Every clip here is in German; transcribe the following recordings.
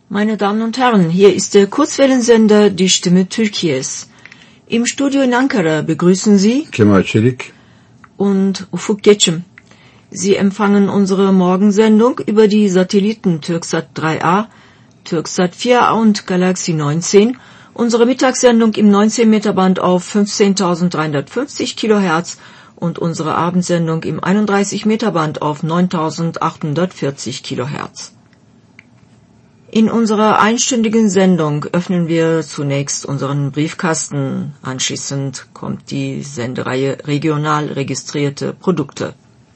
Meine Damen und Herren, hier ist der Kurzwellensender Die Stimme Türkiye's. Im Studio in Ankara begrüßen Sie Kemal Çelik und Ufuk Geçim. Sie empfangen unsere Morgensendung über die Satelliten Türksat 3A, Türksat 4A und Galaxy 19, unsere Mittagssendung im 19-Meter-Band auf 15.350 Kilohertz und unsere Abendsendung im 31-Meter-Band auf 9.840 Kilohertz. In unserer einstündigen Sendung öffnen wir zunächst unseren Briefkasten. Anschließend kommt die Sendereihe regional registrierte Produkte.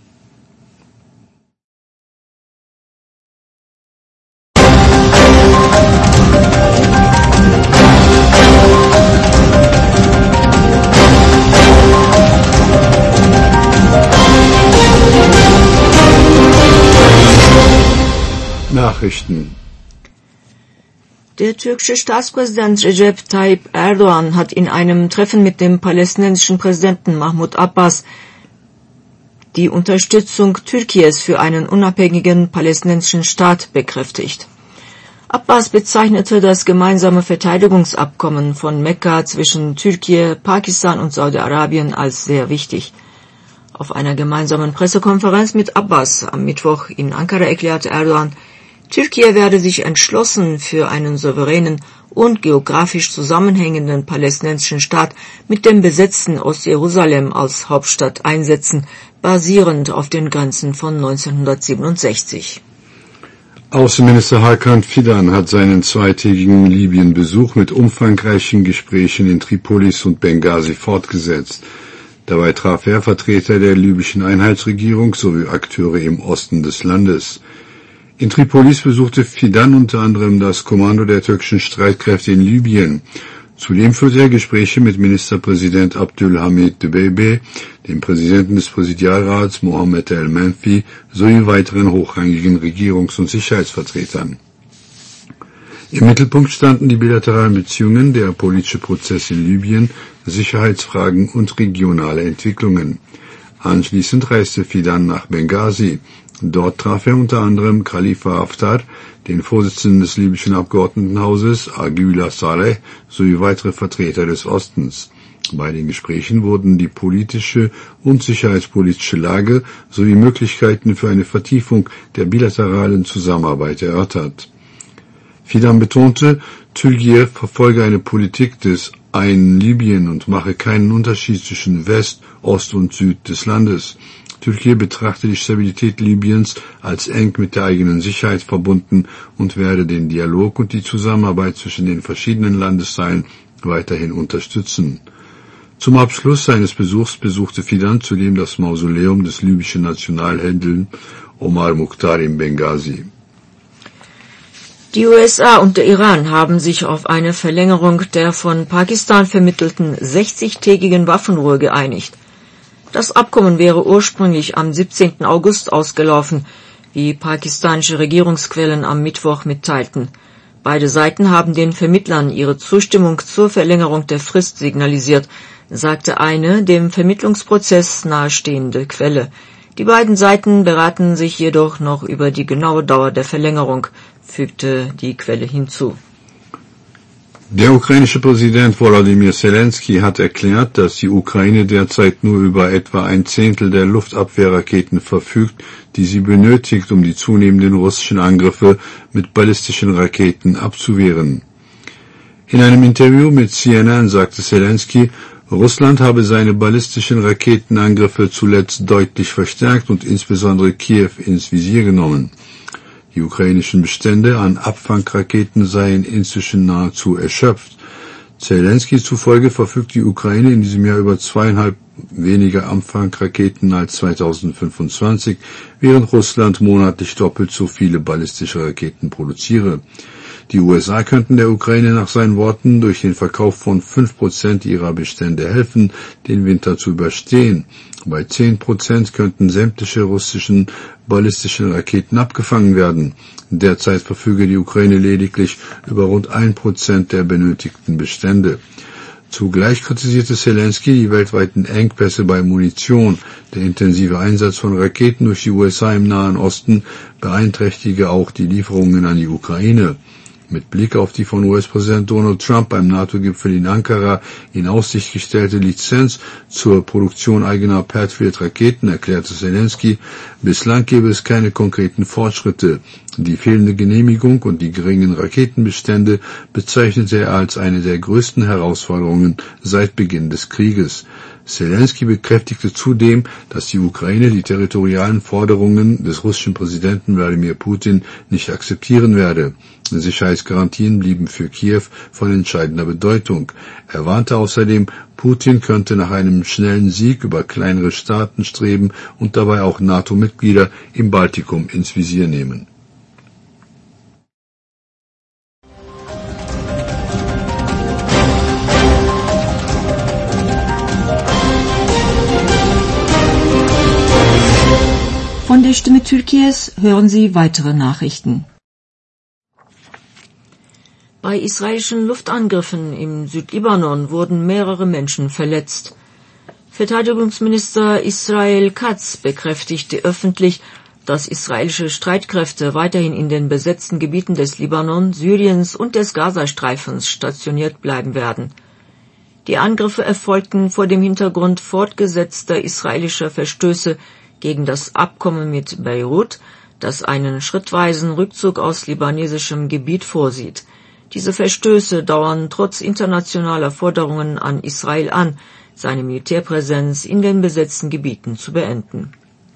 Nachrichten. Der türkische Staatspräsident Recep Tayyip Erdoğan hat in einem Treffen mit dem palästinensischen Präsidenten Mahmud Abbas die Unterstützung Türkiye's für einen unabhängigen palästinensischen Staat bekräftigt. Abbas bezeichnete das gemeinsame Verteidigungsabkommen von Mekka zwischen Türkei, Pakistan und Saudi-Arabien als sehr wichtig. Auf einer gemeinsamen Pressekonferenz mit Abbas am Mittwoch in Ankara erklärte Erdoğan, Türkei werde sich entschlossen für einen souveränen und geografisch zusammenhängenden palästinensischen Staat mit dem besetzten Ostjerusalem als Hauptstadt einsetzen, basierend auf den Grenzen von 1967. Außenminister Hakan Fidan hat seinen zweitägigen Libyen-Besuch mit umfangreichen Gesprächen in Tripolis und Benghazi fortgesetzt. Dabei traf er Vertreter der libyschen Einheitsregierung sowie Akteure im Osten des Landes. In Tripolis besuchte Fidan unter anderem das Kommando der türkischen Streitkräfte in Libyen. Zudem führte er Gespräche mit Ministerpräsident Abdülhamid Dbeibeh, dem Präsidenten des Präsidialrats Mohammed el-Menfi sowie weiteren hochrangigen Regierungs- und Sicherheitsvertretern. Im Mittelpunkt standen die bilateralen Beziehungen, der politische Prozess in Libyen, Sicherheitsfragen und regionale Entwicklungen. Anschließend reiste Fidan nach Benghazi. Dort traf er unter anderem Khalifa Haftar, den Vorsitzenden des libyschen Abgeordnetenhauses, Agüla Saleh, sowie weitere Vertreter des Ostens. Bei den Gesprächen wurden die politische und sicherheitspolitische Lage sowie Möglichkeiten für eine Vertiefung der bilateralen Zusammenarbeit erörtert. Fidan betonte, Türkei verfolge eine Politik des einen Libyen und mache keinen Unterschied zwischen West, Ost und Süd des Landes. Türkei betrachte die Stabilität Libyens als eng mit der eigenen Sicherheit verbunden und werde den Dialog und die Zusammenarbeit zwischen den verschiedenen Landesteilen weiterhin unterstützen. Zum Abschluss seines Besuchs besuchte Fidan zudem das Mausoleum des libyschen Nationalhelden Omar Mukhtar in Benghazi. Die USA und der Iran haben sich auf eine Verlängerung der von Pakistan vermittelten 60-tägigen Waffenruhe geeinigt. Das Abkommen wäre ursprünglich am 17. August ausgelaufen, wie pakistanische Regierungsquellen am Mittwoch mitteilten. Beide Seiten haben den Vermittlern ihre Zustimmung zur Verlängerung der Frist signalisiert, sagte eine dem Vermittlungsprozess nahestehende Quelle. Die beiden Seiten beraten sich jedoch noch über die genaue Dauer der Verlängerung, fügte die Quelle hinzu. Der ukrainische Präsident Volodymyr Zelensky hat erklärt, dass die Ukraine derzeit nur über etwa 1/10 der Luftabwehrraketen verfügt, die sie benötigt, um die zunehmenden russischen Angriffe mit ballistischen Raketen abzuwehren. In einem Interview mit CNN sagte Zelensky, Russland habe seine ballistischen Raketenangriffe zuletzt deutlich verstärkt und insbesondere Kiew ins Visier genommen. Die ukrainischen Bestände an Abfangraketen seien inzwischen nahezu erschöpft. Zelensky zufolge verfügt die Ukraine in diesem Jahr über 2,5 weniger Abfangraketen als 2025, während Russland monatlich doppelt so viele ballistische Raketen produziere. Die USA könnten der Ukraine nach seinen Worten durch den Verkauf von 5% ihrer Bestände helfen, den Winter zu überstehen. Bei 10% könnten sämtliche russischen ballistischen Raketen abgefangen werden. Derzeit verfüge die Ukraine lediglich über rund 1% der benötigten Bestände. Zugleich kritisierte Zelensky die weltweiten Engpässe bei Munition. Der intensive Einsatz von Raketen durch die USA im Nahen Osten beeinträchtige auch die Lieferungen an die Ukraine. Mit Blick auf die von US-Präsident Donald Trump beim NATO-Gipfel in Ankara in Aussicht gestellte Lizenz zur Produktion eigener Patriot-Raketen erklärte Zelensky, bislang gebe es keine konkreten Fortschritte. Die fehlende Genehmigung und die geringen Raketenbestände bezeichnete er als eine der größten Herausforderungen seit Beginn des Krieges. Zelensky bekräftigte zudem, dass die Ukraine die territorialen Forderungen des russischen Präsidenten Wladimir Putin nicht akzeptieren werde. Sicherheitsgarantien blieben für Kiew von entscheidender Bedeutung. Er warnte außerdem, Putin könnte nach einem schnellen Sieg über kleinere Staaten streben und dabei auch NATO-Mitglieder im Baltikum ins Visier nehmen. Von der Stimme Türkiye's hören Sie weitere Nachrichten. Bei israelischen Luftangriffen im Südlibanon wurden mehrere Menschen verletzt. Verteidigungsminister Israel Katz bekräftigte öffentlich, dass israelische Streitkräfte weiterhin in den besetzten Gebieten des Libanon, Syriens und des Gazastreifens stationiert bleiben werden. Die Angriffe erfolgten vor dem Hintergrund fortgesetzter israelischer Verstöße gegen das Abkommen mit Beirut, das einen schrittweisen Rückzug aus libanesischem Gebiet vorsieht. Diese Verstöße dauern trotz internationaler Forderungen an Israel an, seine Militärpräsenz in den besetzten Gebieten zu beenden.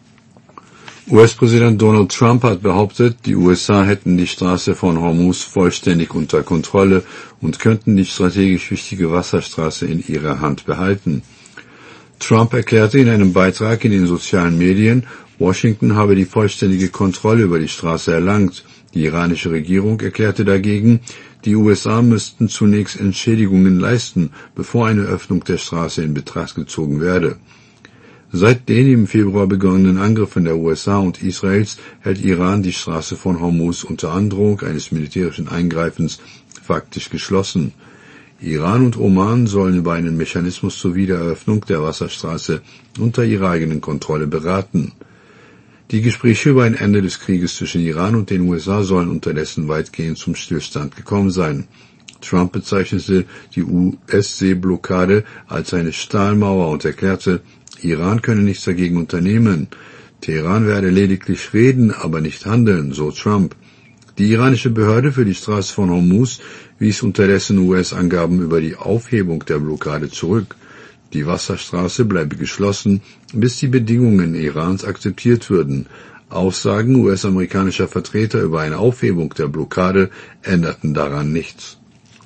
US-Präsident Donald Trump hat behauptet, die USA hätten die Straße von Hormuz vollständig unter Kontrolle und könnten die strategisch wichtige Wasserstraße in ihrer Hand behalten. Trump erklärte in einem Beitrag in den sozialen Medien, Washington habe die vollständige Kontrolle über die Straße erlangt. Die iranische Regierung erklärte dagegen, die USA müssten zunächst Entschädigungen leisten, bevor eine Öffnung der Straße in Betracht gezogen werde. Seit den im Februar begonnenen Angriffen der USA und Israels hält Iran die Straße von Hormuz unter Androhung eines militärischen Eingreifens faktisch geschlossen. Iran und Oman sollen über einen Mechanismus zur Wiedereröffnung der Wasserstraße unter ihrer eigenen Kontrolle beraten. Die Gespräche über ein Ende des Krieges zwischen Iran und den USA sollen unterdessen weitgehend zum Stillstand gekommen sein. Trump bezeichnete die US-Seeblockade als eine Stahlmauer und erklärte, Iran könne nichts dagegen unternehmen. Teheran werde lediglich reden, aber nicht handeln, so Trump. Die iranische Behörde für die Straße von Hormuz wies unterdessen US-Angaben über die Aufhebung der Blockade zurück. Die Wasserstraße bleibe geschlossen, bis die Bedingungen Irans akzeptiert würden. Aussagen US-amerikanischer Vertreter über eine Aufhebung der Blockade änderten daran nichts.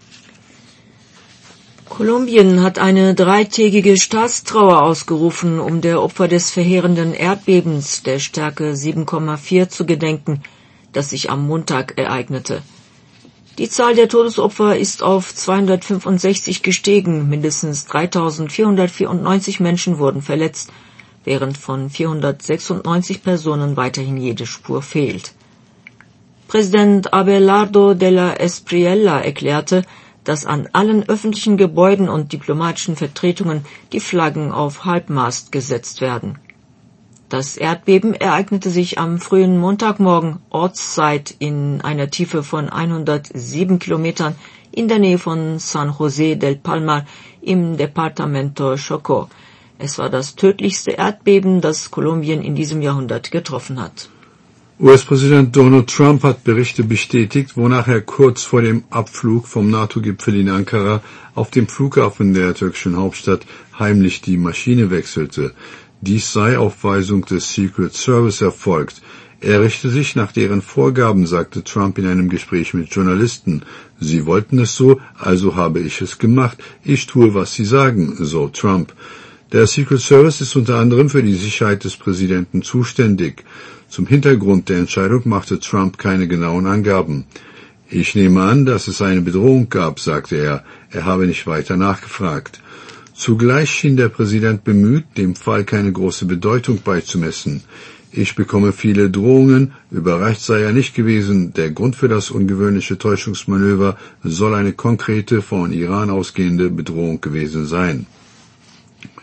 Kolumbien hat eine 3-tägige Staatstrauer ausgerufen, um der Opfer des verheerenden Erdbebens der Stärke 7,4 zu gedenken, das sich am Montag ereignete. Die Zahl der Todesopfer ist auf 265 gestiegen, mindestens 3.494 Menschen wurden verletzt, während von 496 Personen weiterhin jede Spur fehlt. Präsident Abelardo de la Espriella erklärte, dass an allen öffentlichen Gebäuden und diplomatischen Vertretungen die Flaggen auf Halbmast gesetzt werden. Das Erdbeben ereignete sich am frühen Montagmorgen Ortszeit in einer Tiefe von 107 Kilometern in der Nähe von San José del Palmar im Departamento Chocó. Es war das tödlichste Erdbeben, das Kolumbien in diesem Jahrhundert getroffen hat. US-Präsident Donald Trump hat Berichte bestätigt, wonach er kurz vor dem Abflug vom NATO-Gipfel in Ankara auf dem Flughafen der türkischen Hauptstadt heimlich die Maschine wechselte. Dies sei auf Weisung des Secret Service erfolgt. Er richte sich nach deren Vorgaben, sagte Trump in einem Gespräch mit Journalisten. Sie wollten es so, also habe ich es gemacht. Ich tue, was sie sagen, so Trump. Der Secret Service ist unter anderem für die Sicherheit des Präsidenten zuständig. Zum Hintergrund der Entscheidung machte Trump keine genauen Angaben. Ich nehme an, dass es eine Bedrohung gab, sagte er. Er habe nicht weiter nachgefragt. Zugleich schien der Präsident bemüht, dem Fall keine große Bedeutung beizumessen. Ich bekomme viele Drohungen, überrascht sei er nicht gewesen. Der Grund für das ungewöhnliche Täuschungsmanöver soll eine konkrete, von Iran ausgehende Bedrohung gewesen sein.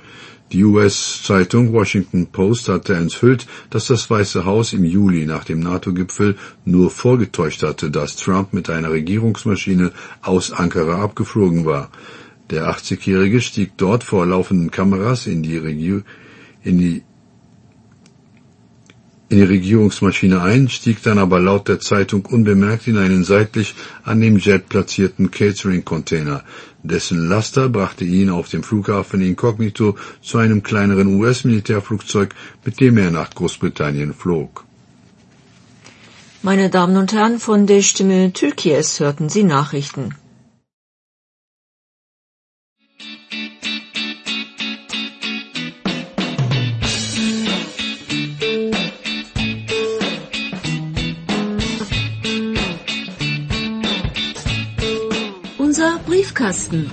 Die US-Zeitung Washington Post hatte enthüllt, dass das Weiße Haus im Juli nach dem NATO-Gipfel nur vorgetäuscht hatte, dass Trump mit einer Regierungsmaschine aus Ankara abgeflogen war. Der 80-Jährige stieg dort vor laufenden Kameras in die Regierungsmaschine ein, stieg dann aber laut der Zeitung unbemerkt in einen seitlich an dem Jet platzierten Catering-Container. Dessen Laster brachte ihn auf dem Flughafen inkognito zu einem kleineren US-Militärflugzeug, mit dem er nach Großbritannien flog. Meine Damen und Herren, von der Stimme Türkies hörten Sie Nachrichten. Unser Briefkasten.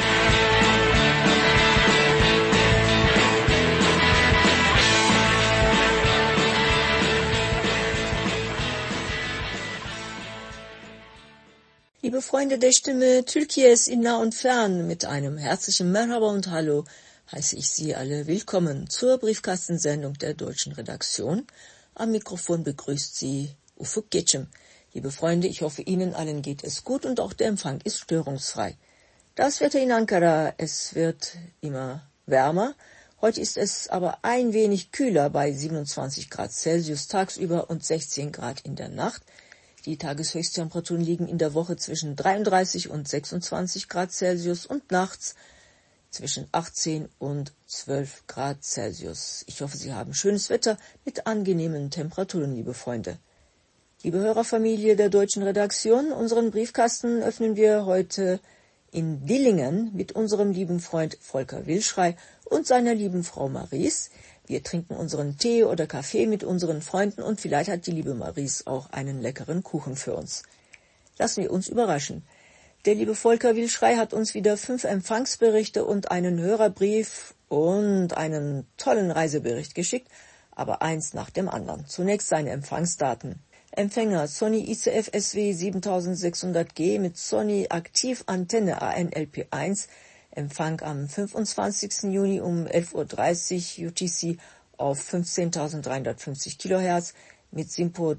Liebe Freunde der Stimme Türkies in nah und fern, mit einem herzlichen Merhaba und Hallo heiße ich Sie alle willkommen zur Briefkastensendung der deutschen Redaktion. Am Mikrofon begrüßt Sie Ufuk Geçim. Liebe Freunde, ich hoffe, Ihnen allen geht es gut und auch der Empfang ist störungsfrei. Das Wetter in Ankara, es wird immer wärmer. Heute ist es aber ein wenig kühler bei 27 Grad Celsius tagsüber und 16 Grad in der Nacht. Die Tageshöchsttemperaturen liegen in der Woche zwischen 33 und 26 Grad Celsius und nachts zwischen 18 und 12 Grad Celsius. Ich hoffe, Sie haben schönes Wetter mit angenehmen Temperaturen, liebe Freunde. Liebe Hörerfamilie der deutschen Redaktion, unseren Briefkasten öffnen wir heute in Dillingen mit unserem lieben Freund Volker Wilschrei und seiner lieben Frau Maries. Wir trinken unseren Tee oder Kaffee mit unseren Freunden und vielleicht hat die liebe Maries auch einen leckeren Kuchen für uns. Lassen wir uns überraschen. Der liebe Volker Wilschrei hat uns wieder 5 Empfangsberichte und einen Hörerbrief und einen tollen Reisebericht geschickt, aber eins nach dem anderen. Zunächst seine Empfangsdaten. Empfänger Sony ICF SW 7600G mit Sony Aktivantenne ANLP1, Empfang am 25. Juni um 11:30 Uhr UTC auf 15.350 kHz mit SINPO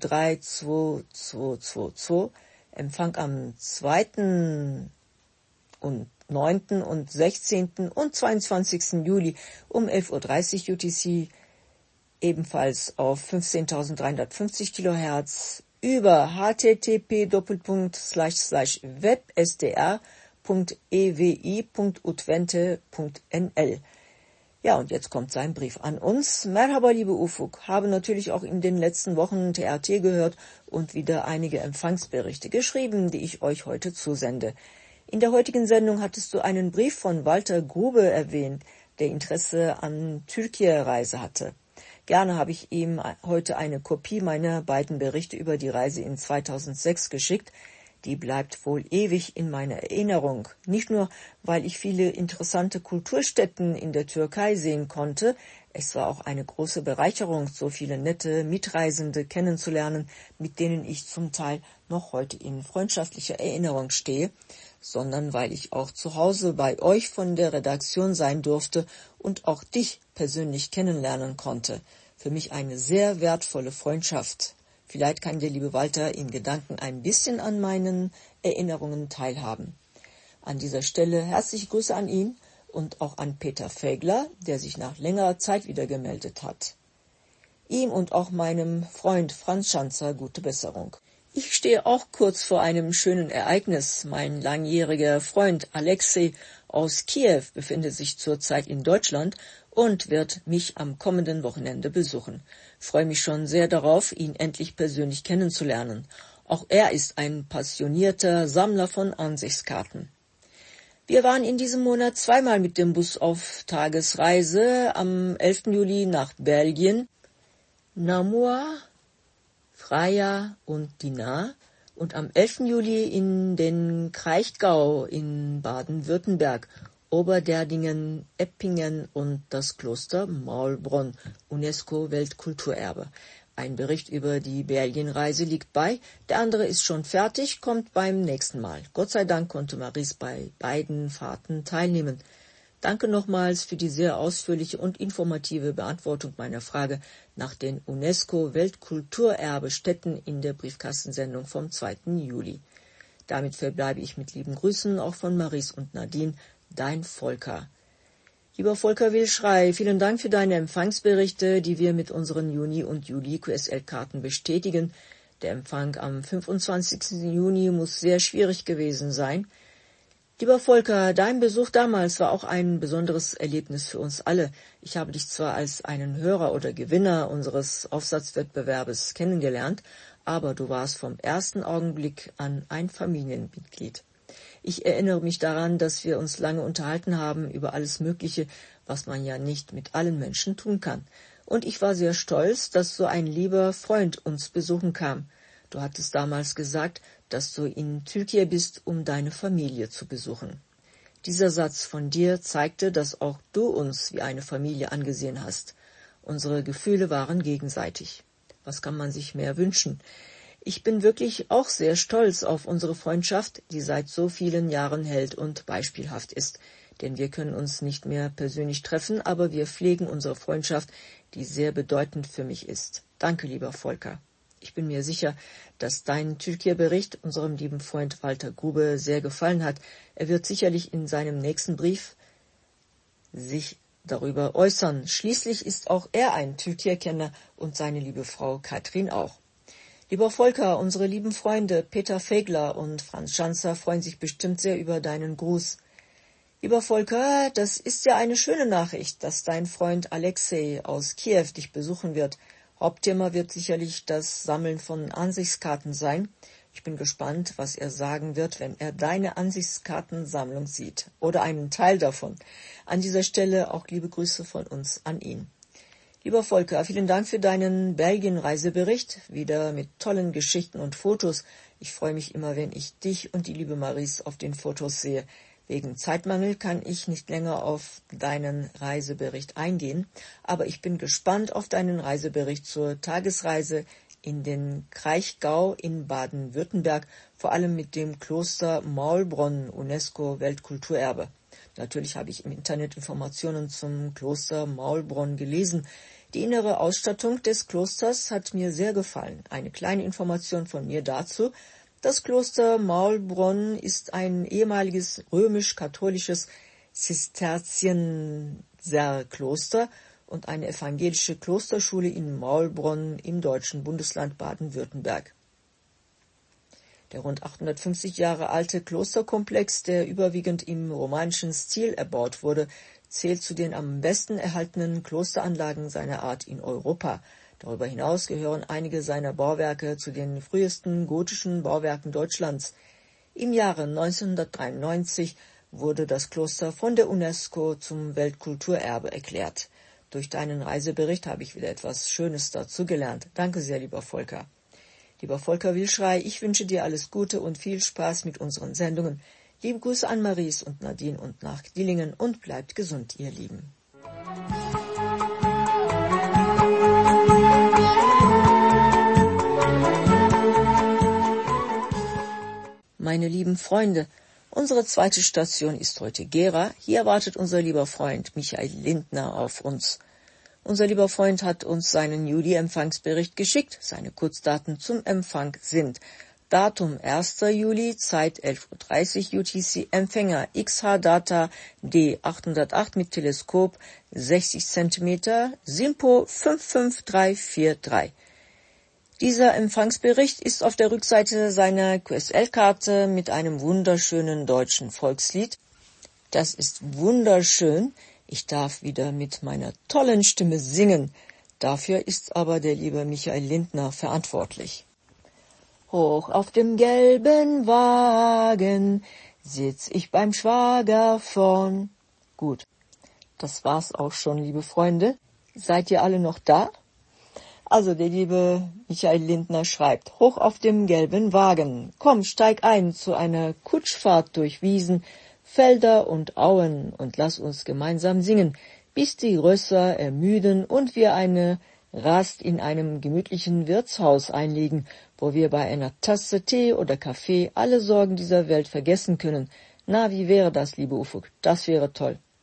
32222, Empfang am 2. und 9. und 16. und 22. Juli um 11:30 Uhr UTC ebenfalls auf 15.350 kHz über http://web-sdr.ewi.utwente.nl. Ja, und jetzt kommt sein Brief an uns. Merhaba, liebe Ufuk, habe natürlich auch in den letzten Wochen TRT gehört und wieder einige Empfangsberichte geschrieben, die ich euch heute zusende. In der heutigen Sendung hattest du einen Brief von Walter Grube erwähnt, der Interesse an Türkei-Reise hatte. Gerne habe ich ihm heute eine Kopie meiner beiden Berichte über die Reise in 2006 geschickt. Die bleibt wohl ewig in meiner Erinnerung. Nicht nur, weil ich viele interessante Kulturstätten in der Türkei sehen konnte. Es war auch eine große Bereicherung, so viele nette Mitreisende kennenzulernen, mit denen ich zum Teil noch heute in freundschaftlicher Erinnerung stehe, sondern weil ich auch zu Hause bei euch von der Redaktion sein durfte und auch dich persönlich kennenlernen konnte. Für mich eine sehr wertvolle Freundschaft. Vielleicht kann der liebe Walter in Gedanken ein bisschen an meinen Erinnerungen teilhaben. An dieser Stelle herzliche Grüße an ihn und auch an Peter Fegler, der sich nach längerer Zeit wieder gemeldet hat. Ihm und auch meinem Freund Franz Schanzer gute Besserung. Ich stehe auch kurz vor einem schönen Ereignis. Mein langjähriger Freund Alexei aus Kiew befindet sich zurzeit in Deutschland und wird mich am kommenden Wochenende besuchen. Freue mich schon sehr darauf, ihn endlich persönlich kennenzulernen. Auch er ist ein passionierter Sammler von Ansichtskarten. Wir waren in diesem Monat zweimal mit dem Bus auf Tagesreise, am 11. Juli nach Belgien, Namur, Freya und Dinard, und am 11. Juli in den Kraichgau in Baden-Württemberg, Oberderdingen, Eppingen und das Kloster Maulbronn, UNESCO-Weltkulturerbe. Ein Bericht über die Belgienreise liegt bei, der andere ist schon fertig, kommt beim nächsten Mal. Gott sei Dank konnte Maries bei beiden Fahrten teilnehmen. Danke nochmals für die sehr ausführliche und informative Beantwortung meiner Frage nach den UNESCO-Weltkulturerbe-Stätten in der Briefkastensendung vom 2. Juli. Damit verbleibe ich mit lieben Grüßen auch von Maurice und Nadine, dein Volker. Lieber Volker Wilschrei, vielen Dank für deine Empfangsberichte, die wir mit unseren Juni- und Juli-QSL-Karten bestätigen. Der Empfang am 25. Juni muss sehr schwierig gewesen sein. Lieber Volker, dein Besuch damals war auch ein besonderes Erlebnis für uns alle. Ich habe dich zwar als einen Hörer oder Gewinner unseres Aufsatzwettbewerbes kennengelernt, aber du warst vom ersten Augenblick an ein Familienmitglied. Ich erinnere mich daran, dass wir uns lange unterhalten haben über alles Mögliche, was man ja nicht mit allen Menschen tun kann. Und ich war sehr stolz, dass so ein lieber Freund uns besuchen kam. Du hattest damals gesagt, dass du in Türkei bist, um deine Familie zu besuchen. Dieser Satz von dir zeigte, dass auch du uns wie eine Familie angesehen hast. Unsere Gefühle waren gegenseitig. Was kann man sich mehr wünschen? Ich bin wirklich auch sehr stolz auf unsere Freundschaft, die seit so vielen Jahren hält und beispielhaft ist. Denn wir können uns nicht mehr persönlich treffen, aber wir pflegen unsere Freundschaft, die sehr bedeutend für mich ist. Danke, lieber Volker. Ich bin mir sicher, dass dein Türkei-Bericht unserem lieben Freund Walter Grube sehr gefallen hat. Er wird sicherlich in seinem nächsten Brief sich darüber äußern. Schließlich ist auch er ein Türkei-Kenner und seine liebe Frau Katrin auch. Lieber Volker, unsere lieben Freunde Peter Fegler und Franz Schanzer freuen sich bestimmt sehr über deinen Gruß. Lieber Volker, das ist ja eine schöne Nachricht, dass dein Freund Alexei aus Kiew dich besuchen wird. Hauptthema wird sicherlich das Sammeln von Ansichtskarten sein. Ich bin gespannt, was er sagen wird, wenn er deine Ansichtskartensammlung sieht. Oder einen Teil davon. An dieser Stelle auch liebe Grüße von uns an ihn. Lieber Volker, vielen Dank für deinen Belgien-Reisebericht, wieder mit tollen Geschichten und Fotos. Ich freue mich immer, wenn ich dich und die liebe Maurice auf den Fotos sehe. Wegen Zeitmangel kann ich nicht länger auf deinen Reisebericht eingehen, aber ich bin gespannt auf deinen Reisebericht zur Tagesreise in den Kraichgau in Baden-Württemberg, vor allem mit dem Kloster Maulbronn, UNESCO-Weltkulturerbe. Natürlich habe ich im Internet Informationen zum Kloster Maulbronn gelesen. Die innere Ausstattung des Klosters hat mir sehr gefallen. Eine kleine Information von mir dazu. Das Kloster Maulbronn ist ein ehemaliges römisch-katholisches Zisterzienserkloster und eine evangelische Klosterschule in Maulbronn im deutschen Bundesland Baden-Württemberg. Der rund 850 Jahre alte Klosterkomplex, der überwiegend im romanischen Stil erbaut wurde, zählt zu den am besten erhaltenen Klosteranlagen seiner Art in Europa. Darüber hinaus gehören einige seiner Bauwerke zu den frühesten gotischen Bauwerken Deutschlands. Im Jahre 1993 wurde das Kloster von der UNESCO zum Weltkulturerbe erklärt. Durch deinen Reisebericht habe ich wieder etwas Schönes dazu gelernt. Danke sehr, lieber Volker. Lieber Volker Wilschrei, ich wünsche dir alles Gute und viel Spaß mit unseren Sendungen. Liebe Grüße an Maurice und Nadine und nach Dillingen und bleibt gesund, ihr Lieben. Meine lieben Freunde, unsere zweite Station ist heute Gera. Hier wartet unser lieber Freund Michael Lindner auf uns. Unser lieber Freund hat uns seinen Juli-Empfangsbericht geschickt. Seine Kurzdaten zum Empfang sind: Datum 1. Juli, Zeit 11:30 UTC, Empfänger XH-Data D808 mit Teleskop 60 cm, SINPO 55343. Dieser Empfangsbericht ist auf der Rückseite seiner QSL-Karte mit einem wunderschönen deutschen Volkslied. Das ist wunderschön. Ich darf wieder mit meiner tollen Stimme singen. Dafür ist aber der liebe Michael Lindner verantwortlich. Hoch auf dem gelben Wagen sitz ich beim Schwager vorn. Gut, das war's auch schon, liebe Freunde. Seid ihr alle noch da? Also der liebe Michael Lindner schreibt: Hoch auf dem gelben Wagen, komm, steig ein zu einer Kutschfahrt durch Wiesen, Felder und Auen und lass uns gemeinsam singen, bis die Rösser ermüden und wir eine Rast in einem gemütlichen Wirtshaus einlegen, wo wir bei einer Tasse Tee oder Kaffee alle Sorgen dieser Welt vergessen können. Na, wie wäre das, liebe Ufuk? Das wäre toll.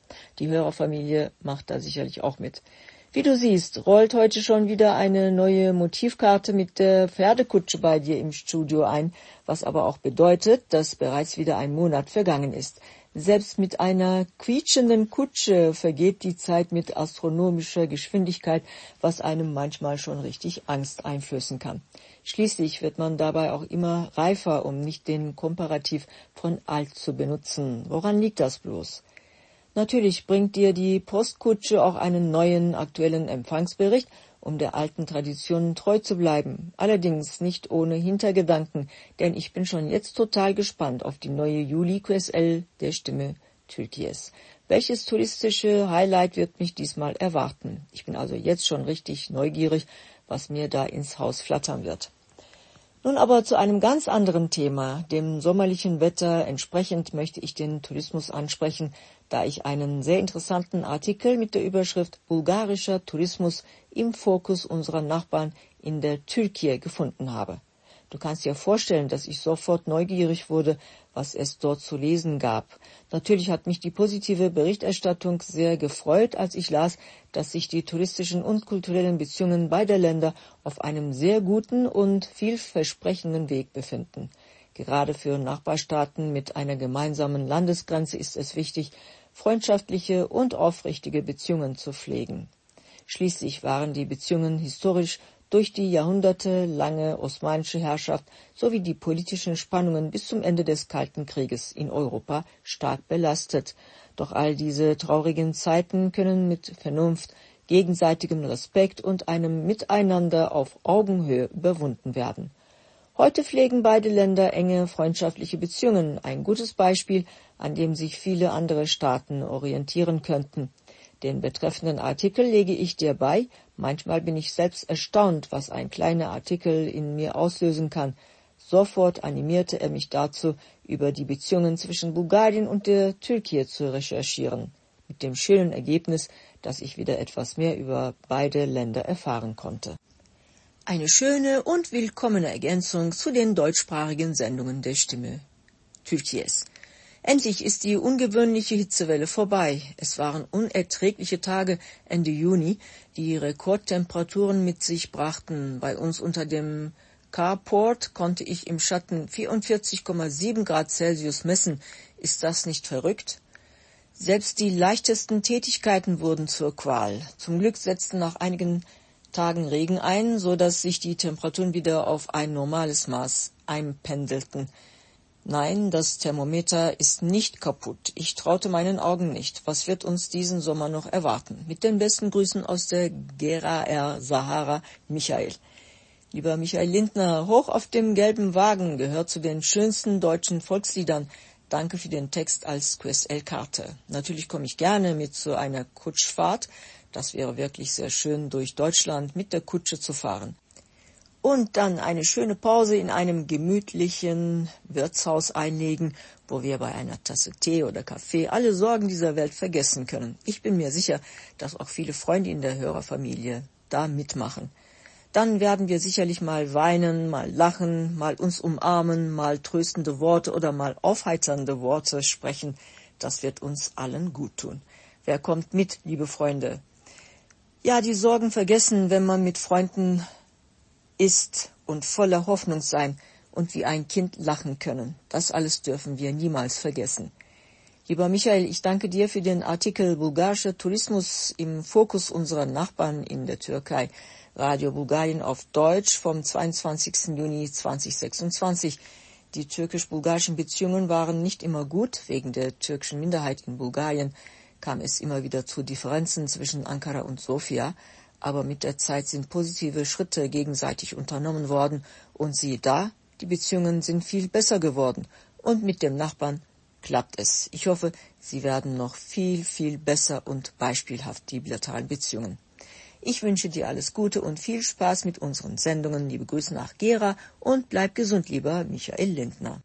die Hörerfamilie macht da sicherlich auch mit. Wie du siehst, rollt heute schon wieder eine neue Motivkarte mit der Pferdekutsche bei dir im Studio ein, was aber auch bedeutet, dass bereits wieder ein Monat vergangen ist. Selbst mit einer quietschenden Kutsche vergeht die Zeit mit astronomischer Geschwindigkeit, was einem manchmal schon richtig Angst einflößen kann. Schließlich wird man dabei auch immer reifer, um nicht den Komparativ von alt zu benutzen. Woran liegt das bloß? Natürlich bringt dir die Postkutsche auch einen neuen, aktuellen Empfangsbericht, um der alten Tradition treu zu bleiben. Allerdings nicht ohne Hintergedanken, denn ich bin schon jetzt total gespannt auf die neue Juli QSL der Stimme Türkies. Welches touristische Highlight wird mich diesmal erwarten? Ich bin also jetzt schon richtig neugierig, was mir da ins Haus flattern wird. Nun aber zu einem ganz anderen Thema. Dem sommerlichen Wetter entsprechend möchte ich den Tourismus ansprechen, da ich einen sehr interessanten Artikel mit der Überschrift Bulgarischer Tourismus im Fokus unserer Nachbarn in der Türkei gefunden habe. Du kannst dir vorstellen, dass ich sofort neugierig wurde, was es dort zu lesen gab. Natürlich hat mich die positive Berichterstattung sehr gefreut, als ich las, dass sich die touristischen und kulturellen Beziehungen beider Länder auf einem sehr guten und vielversprechenden Weg befinden. Gerade für Nachbarstaaten mit einer gemeinsamen Landesgrenze ist es wichtig, freundschaftliche und aufrichtige Beziehungen zu pflegen. Schließlich waren die Beziehungen historisch durch die jahrhundertelange osmanische Herrschaft sowie die politischen Spannungen bis zum Ende des Kalten Krieges in Europa stark belastet. Doch all diese traurigen Zeiten können mit Vernunft, gegenseitigem Respekt und einem Miteinander auf Augenhöhe überwunden werden. Heute pflegen beide Länder enge freundschaftliche Beziehungen, ein gutes Beispiel, an dem sich viele andere Staaten orientieren könnten. Den betreffenden Artikel lege ich dir bei. Manchmal bin ich selbst erstaunt, was ein kleiner Artikel in mir auslösen kann. Sofort animierte er mich dazu, über die Beziehungen zwischen Bulgarien und der Türkei zu recherchieren. Mit dem schönen Ergebnis, dass ich wieder etwas mehr über beide Länder erfahren konnte. Eine schöne und willkommene Ergänzung zu den deutschsprachigen Sendungen der Stimme Türkies. Endlich ist die ungewöhnliche Hitzewelle vorbei. Es waren unerträgliche Tage Ende Juni, die Rekordtemperaturen mit sich brachten. Bei uns unter dem Carport konnte ich im Schatten 44,7 Grad Celsius messen. Ist das nicht verrückt? Selbst die leichtesten Tätigkeiten wurden zur Qual. Zum Glück setzten nach einigen Tagen Regen ein, so dass sich die Temperaturen wieder auf ein normales Maß einpendelten. Nein, das Thermometer ist nicht kaputt. Ich traute meinen Augen nicht. Was wird uns diesen Sommer noch erwarten? Mit den besten Grüßen aus der Gera Sahara, Michael. Lieber Michael Lindner, Hoch auf dem gelben Wagen gehört zu den schönsten deutschen Volksliedern. Danke für den Text als QSL-Karte. Natürlich komme ich gerne mit zu einer Kutschfahrt. Das wäre wirklich sehr schön, durch Deutschland mit der Kutsche zu fahren. Und dann eine schöne Pause in einem gemütlichen Wirtshaus einlegen, wo wir bei einer Tasse Tee oder Kaffee alle Sorgen dieser Welt vergessen können. Ich bin mir sicher, dass auch viele Freunde in der Hörerfamilie da mitmachen. Dann werden wir sicherlich mal weinen, mal lachen, mal uns umarmen, mal tröstende Worte oder mal aufheiternde Worte sprechen. Das wird uns allen gut tun. Wer kommt mit, liebe Freunde? Ja, die Sorgen vergessen, wenn man mit Freunden ist und voller Hoffnung sein und wie ein Kind lachen können. Das alles dürfen wir niemals vergessen. Lieber Michael, ich danke dir für den Artikel Bulgarischer Tourismus im Fokus unserer Nachbarn in der Türkei. Radio Bulgarien auf Deutsch vom 22. Juni 2026. Die türkisch-bulgarischen Beziehungen waren nicht immer gut. Wegen der türkischen Minderheit in Bulgarien kam es immer wieder zu Differenzen zwischen Ankara und Sofia. Aber mit der Zeit sind positive Schritte gegenseitig unternommen worden und siehe da, die Beziehungen sind viel besser geworden und mit dem Nachbarn klappt es. Ich hoffe, sie werden noch viel, viel besser und beispielhaft, die bilateralen Beziehungen. Ich wünsche dir alles Gute und viel Spaß mit unseren Sendungen. Liebe Grüße nach Gera und bleib gesund, lieber Michael Lindner.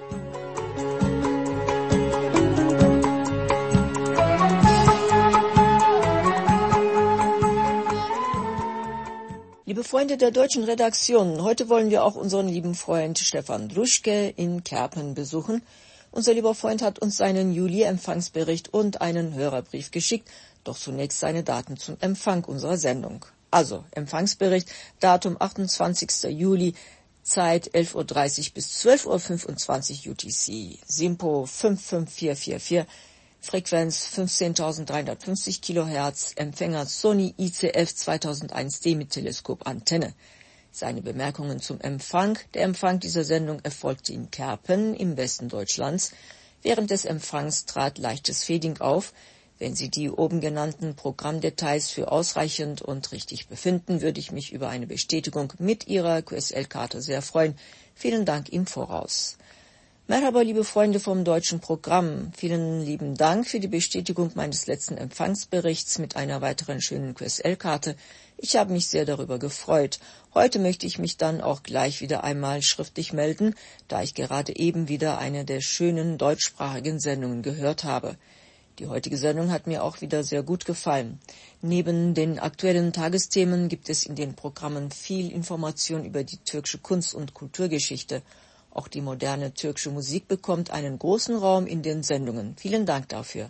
Liebe Freunde der deutschen Redaktion, heute wollen wir auch unseren lieben Freund Stefan Druschke in Kerpen besuchen, Unser lieber Freund hat uns seinen Juli-Empfangsbericht und einen Hörerbrief geschickt, doch zunächst seine Daten zum Empfang unserer Sendung. Also, Empfangsbericht, Datum 28. Juli, Zeit 11.30 Uhr bis 12.25 Uhr UTC, SINPO 55444, Frequenz 15.350 kHz, Empfänger Sony ICF 2001D mit Teleskopantenne. Seine Bemerkungen zum Empfang. Der Empfang dieser Sendung erfolgte in Kerpen im Westen Deutschlands. Während des Empfangs trat leichtes Fading auf. Wenn Sie die oben genannten Programmdetails für ausreichend und richtig befinden, würde ich mich über eine Bestätigung mit Ihrer QSL-Karte sehr freuen. Vielen Dank im Voraus. Merhaba, liebe Freunde vom deutschen Programm. Vielen lieben Dank für die Bestätigung meines letzten Empfangsberichts mit einer weiteren schönen QSL-Karte. Ich habe mich sehr darüber gefreut. Heute möchte ich mich dann auch gleich wieder einmal schriftlich melden, da ich gerade eben wieder eine der schönen deutschsprachigen Sendungen gehört habe. Die heutige Sendung hat mir auch wieder sehr gut gefallen. Neben den aktuellen Tagesthemen gibt es in den Programmen viel Information über die türkische Kunst- und Kulturgeschichte. Auch die moderne türkische Musik bekommt einen großen Raum in den Sendungen. Vielen Dank dafür.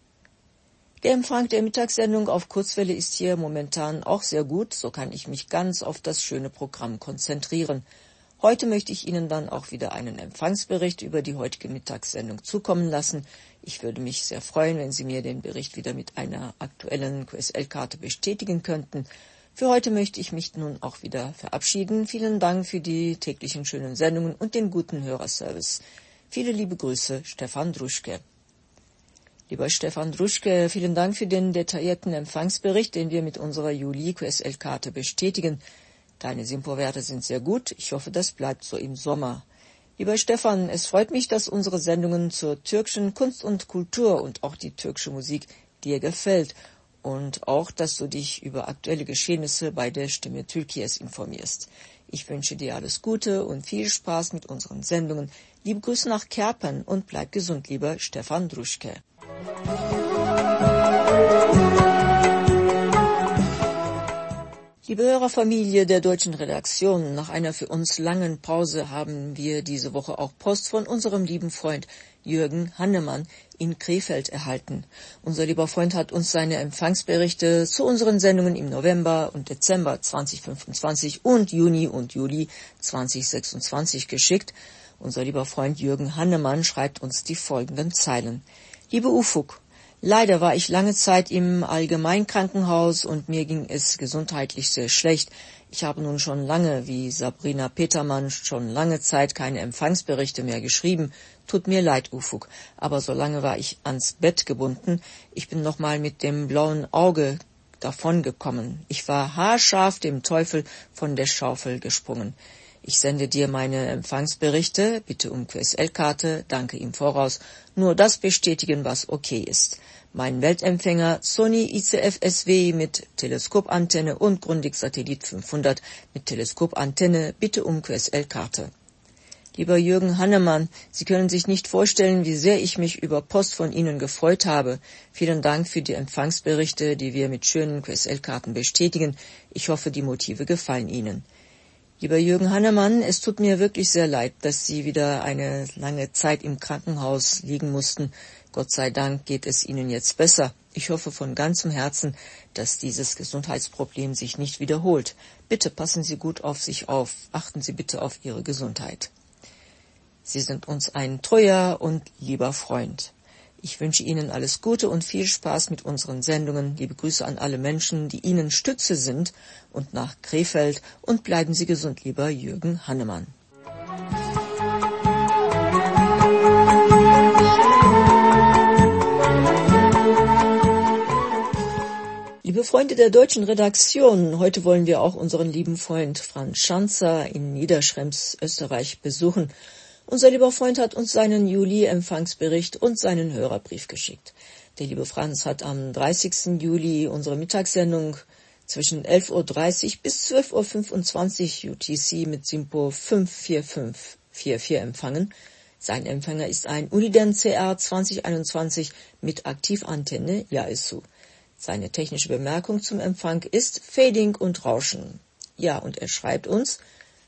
Der Empfang der Mittagssendung auf Kurzwelle ist hier momentan auch sehr gut, so kann ich mich ganz auf das schöne Programm konzentrieren. Heute möchte ich Ihnen dann auch wieder einen Empfangsbericht über die heutige Mittagssendung zukommen lassen. Ich würde mich sehr freuen, wenn Sie mir den Bericht wieder mit einer aktuellen QSL-Karte bestätigen könnten. Für heute möchte ich mich nun auch wieder verabschieden. Vielen Dank für die täglichen schönen Sendungen und den guten Hörerservice. Viele liebe Grüße, Stefan Druschke. Lieber Stefan Druschke, vielen Dank für den detaillierten Empfangsbericht, den wir mit unserer Juli-QSL-Karte bestätigen. Deine SINPO-Werte sind sehr gut. Ich hoffe, das bleibt so im Sommer. Lieber Stefan, es freut mich, dass unsere Sendungen zur türkischen Kunst und Kultur und auch die türkische Musik dir gefällt. Und auch, dass du dich über aktuelle Geschehnisse bei der Stimme Türkiye's informierst. Ich wünsche dir alles Gute und viel Spaß mit unseren Sendungen. Liebe Grüße nach Kerpen und bleib gesund, lieber Stefan Druschke. Liebe Hörerfamilie der deutschen Redaktion, nach einer für uns langen Pause haben wir diese Woche auch Post von unserem lieben Freund Jürgen Hannemann in Krefeld erhalten. Unser lieber Freund hat uns seine Empfangsberichte zu unseren Sendungen im November und Dezember 2025 und Juni und Juli 2026 geschickt. Unser lieber Freund Jürgen Hannemann schreibt uns die folgenden Zeilen. Liebe Ufuk, leider war ich lange Zeit im Allgemeinkrankenhaus und mir ging es gesundheitlich sehr schlecht. Ich habe nun schon lange, wie Sabrina Petermann, schon lange Zeit keine Empfangsberichte mehr geschrieben. Tut mir leid, Ufuk, aber so lange war ich ans Bett gebunden. Ich bin nochmal mit dem blauen Auge davongekommen. Ich war haarscharf dem Teufel von der Schaufel gesprungen. Ich sende dir meine Empfangsberichte, bitte um QSL-Karte, danke im Voraus. Nur das bestätigen, was okay ist. Mein Weltempfänger Sony ICF SW mit Teleskopantenne und Grundig Satellit 500 mit Teleskopantenne, bitte um QSL-Karte. Lieber Jürgen Hannemann, Sie können sich nicht vorstellen, wie sehr ich mich über Post von Ihnen gefreut habe. Vielen Dank für die Empfangsberichte, die wir mit schönen QSL-Karten bestätigen. Ich hoffe, die Motive gefallen Ihnen. Lieber Jürgen Hannemann, es tut mir wirklich sehr leid, dass Sie wieder eine lange Zeit im Krankenhaus liegen mussten. Gott sei Dank geht es Ihnen jetzt besser. Ich hoffe von ganzem Herzen, dass dieses Gesundheitsproblem sich nicht wiederholt. Bitte passen Sie gut auf sich auf. Achten Sie bitte auf Ihre Gesundheit. Sie sind uns ein treuer und lieber Freund. Ich wünsche Ihnen alles Gute und viel Spaß mit unseren Sendungen. Liebe Grüße an alle Menschen, die Ihnen Stütze sind und nach Krefeld. Und bleiben Sie gesund, lieber Jürgen Hannemann. Liebe Freunde der deutschen Redaktion, heute wollen wir auch unseren lieben Freund Franz Schanzer in Niederschrems, Österreich, besuchen. Unser lieber Freund hat uns seinen Juli-Empfangsbericht und seinen Hörerbrief geschickt. Der liebe Franz hat am 30. Juli unsere Mittagssendung zwischen 11.30 Uhr bis 12.25 Uhr UTC mit SINPO 54544 empfangen. Sein Empfänger ist ein Uniden CR 2021 mit Aktivantenne Yaesu. Seine technische Bemerkung zum Empfang ist Fading und Rauschen. Ja, und er schreibt uns: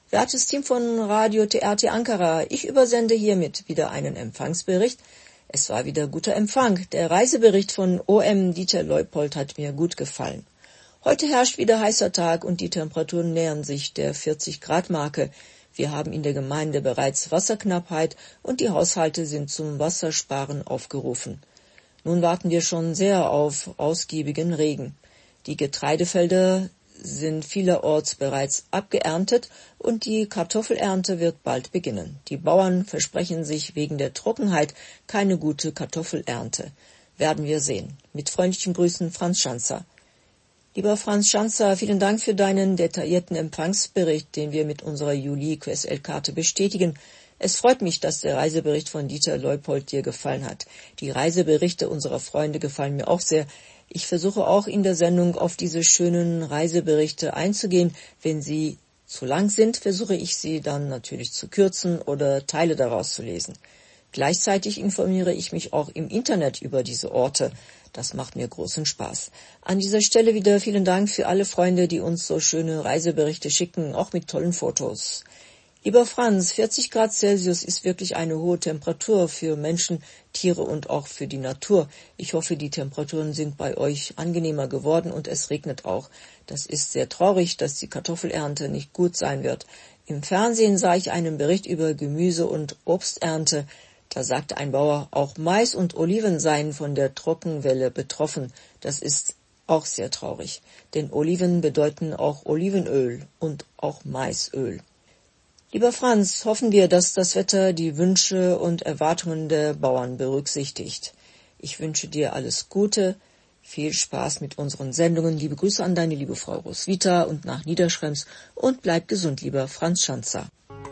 Wertes Team von Radio TRT Ankara, ich übersende hiermit wieder einen Empfangsbericht. Es war wieder guter Empfang. Der Reisebericht von OM Dieter Leupold hat mir gut gefallen. Heute herrscht wieder heißer Tag und die Temperaturen nähern sich der 40-Grad-Marke. Wir haben in der Gemeinde bereits Wasserknappheit und die Haushalte sind zum Wassersparen aufgerufen. Nun warten wir schon sehr auf ausgiebigen Regen. Die Getreidefelder sind vielerorts bereits abgeerntet und die Kartoffelernte wird bald beginnen. Die Bauern versprechen sich wegen der Trockenheit keine gute Kartoffelernte. Werden wir sehen. Mit freundlichen Grüßen, Franz Schanzer. Lieber Franz Schanzer, vielen Dank für deinen detaillierten Empfangsbericht, den wir mit unserer Juli-QSL-Karte bestätigen. Es freut mich, dass der Reisebericht von Dieter Leupold dir gefallen hat. Die Reiseberichte unserer Freunde gefallen mir auch sehr. Ich versuche auch in der Sendung auf diese schönen Reiseberichte einzugehen. Wenn sie zu lang sind, versuche ich sie dann natürlich zu kürzen oder Teile daraus zu lesen. Gleichzeitig informiere ich mich auch im Internet über diese Orte. Das macht mir großen Spaß. An dieser Stelle wieder vielen Dank für alle Freunde, die uns so schöne Reiseberichte schicken, auch mit tollen Fotos. Lieber Franz, 40 Grad Celsius ist wirklich eine hohe Temperatur für Menschen, Tiere und auch für die Natur. Ich hoffe, die Temperaturen sind bei euch angenehmer geworden und es regnet auch. Das ist sehr traurig, dass die Kartoffelernte nicht gut sein wird. Im Fernsehen sah ich einen Bericht über Gemüse- und Obsternte. Da sagte ein Bauer, auch Mais und Oliven seien von der Trockenwelle betroffen. Das ist auch sehr traurig, denn Oliven bedeuten auch Olivenöl und auch Maisöl. Lieber Franz, hoffen wir, dass das Wetter die Wünsche und Erwartungen der Bauern berücksichtigt. Ich wünsche dir alles Gute, viel Spaß mit unseren Sendungen. Liebe Grüße an deine liebe Frau Roswitha und nach Niederschrems und bleib gesund, lieber Franz Schanzer.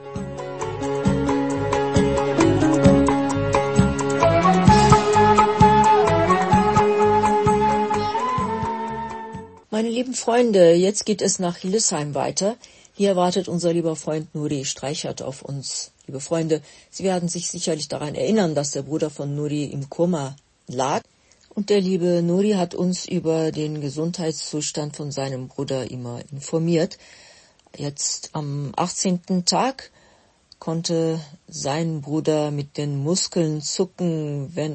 Meine lieben Freunde, jetzt geht es nach Hildesheim weiter. Hier wartet unser lieber Freund Nuri Streichert auf uns. Liebe Freunde, Sie werden sich sicherlich daran erinnern, dass der Bruder von Nuri im Koma lag. Und der liebe Nuri hat uns über den Gesundheitszustand von seinem Bruder immer informiert. Jetzt am 18. Tag konnte sein Bruder mit den Muskeln zucken, wenn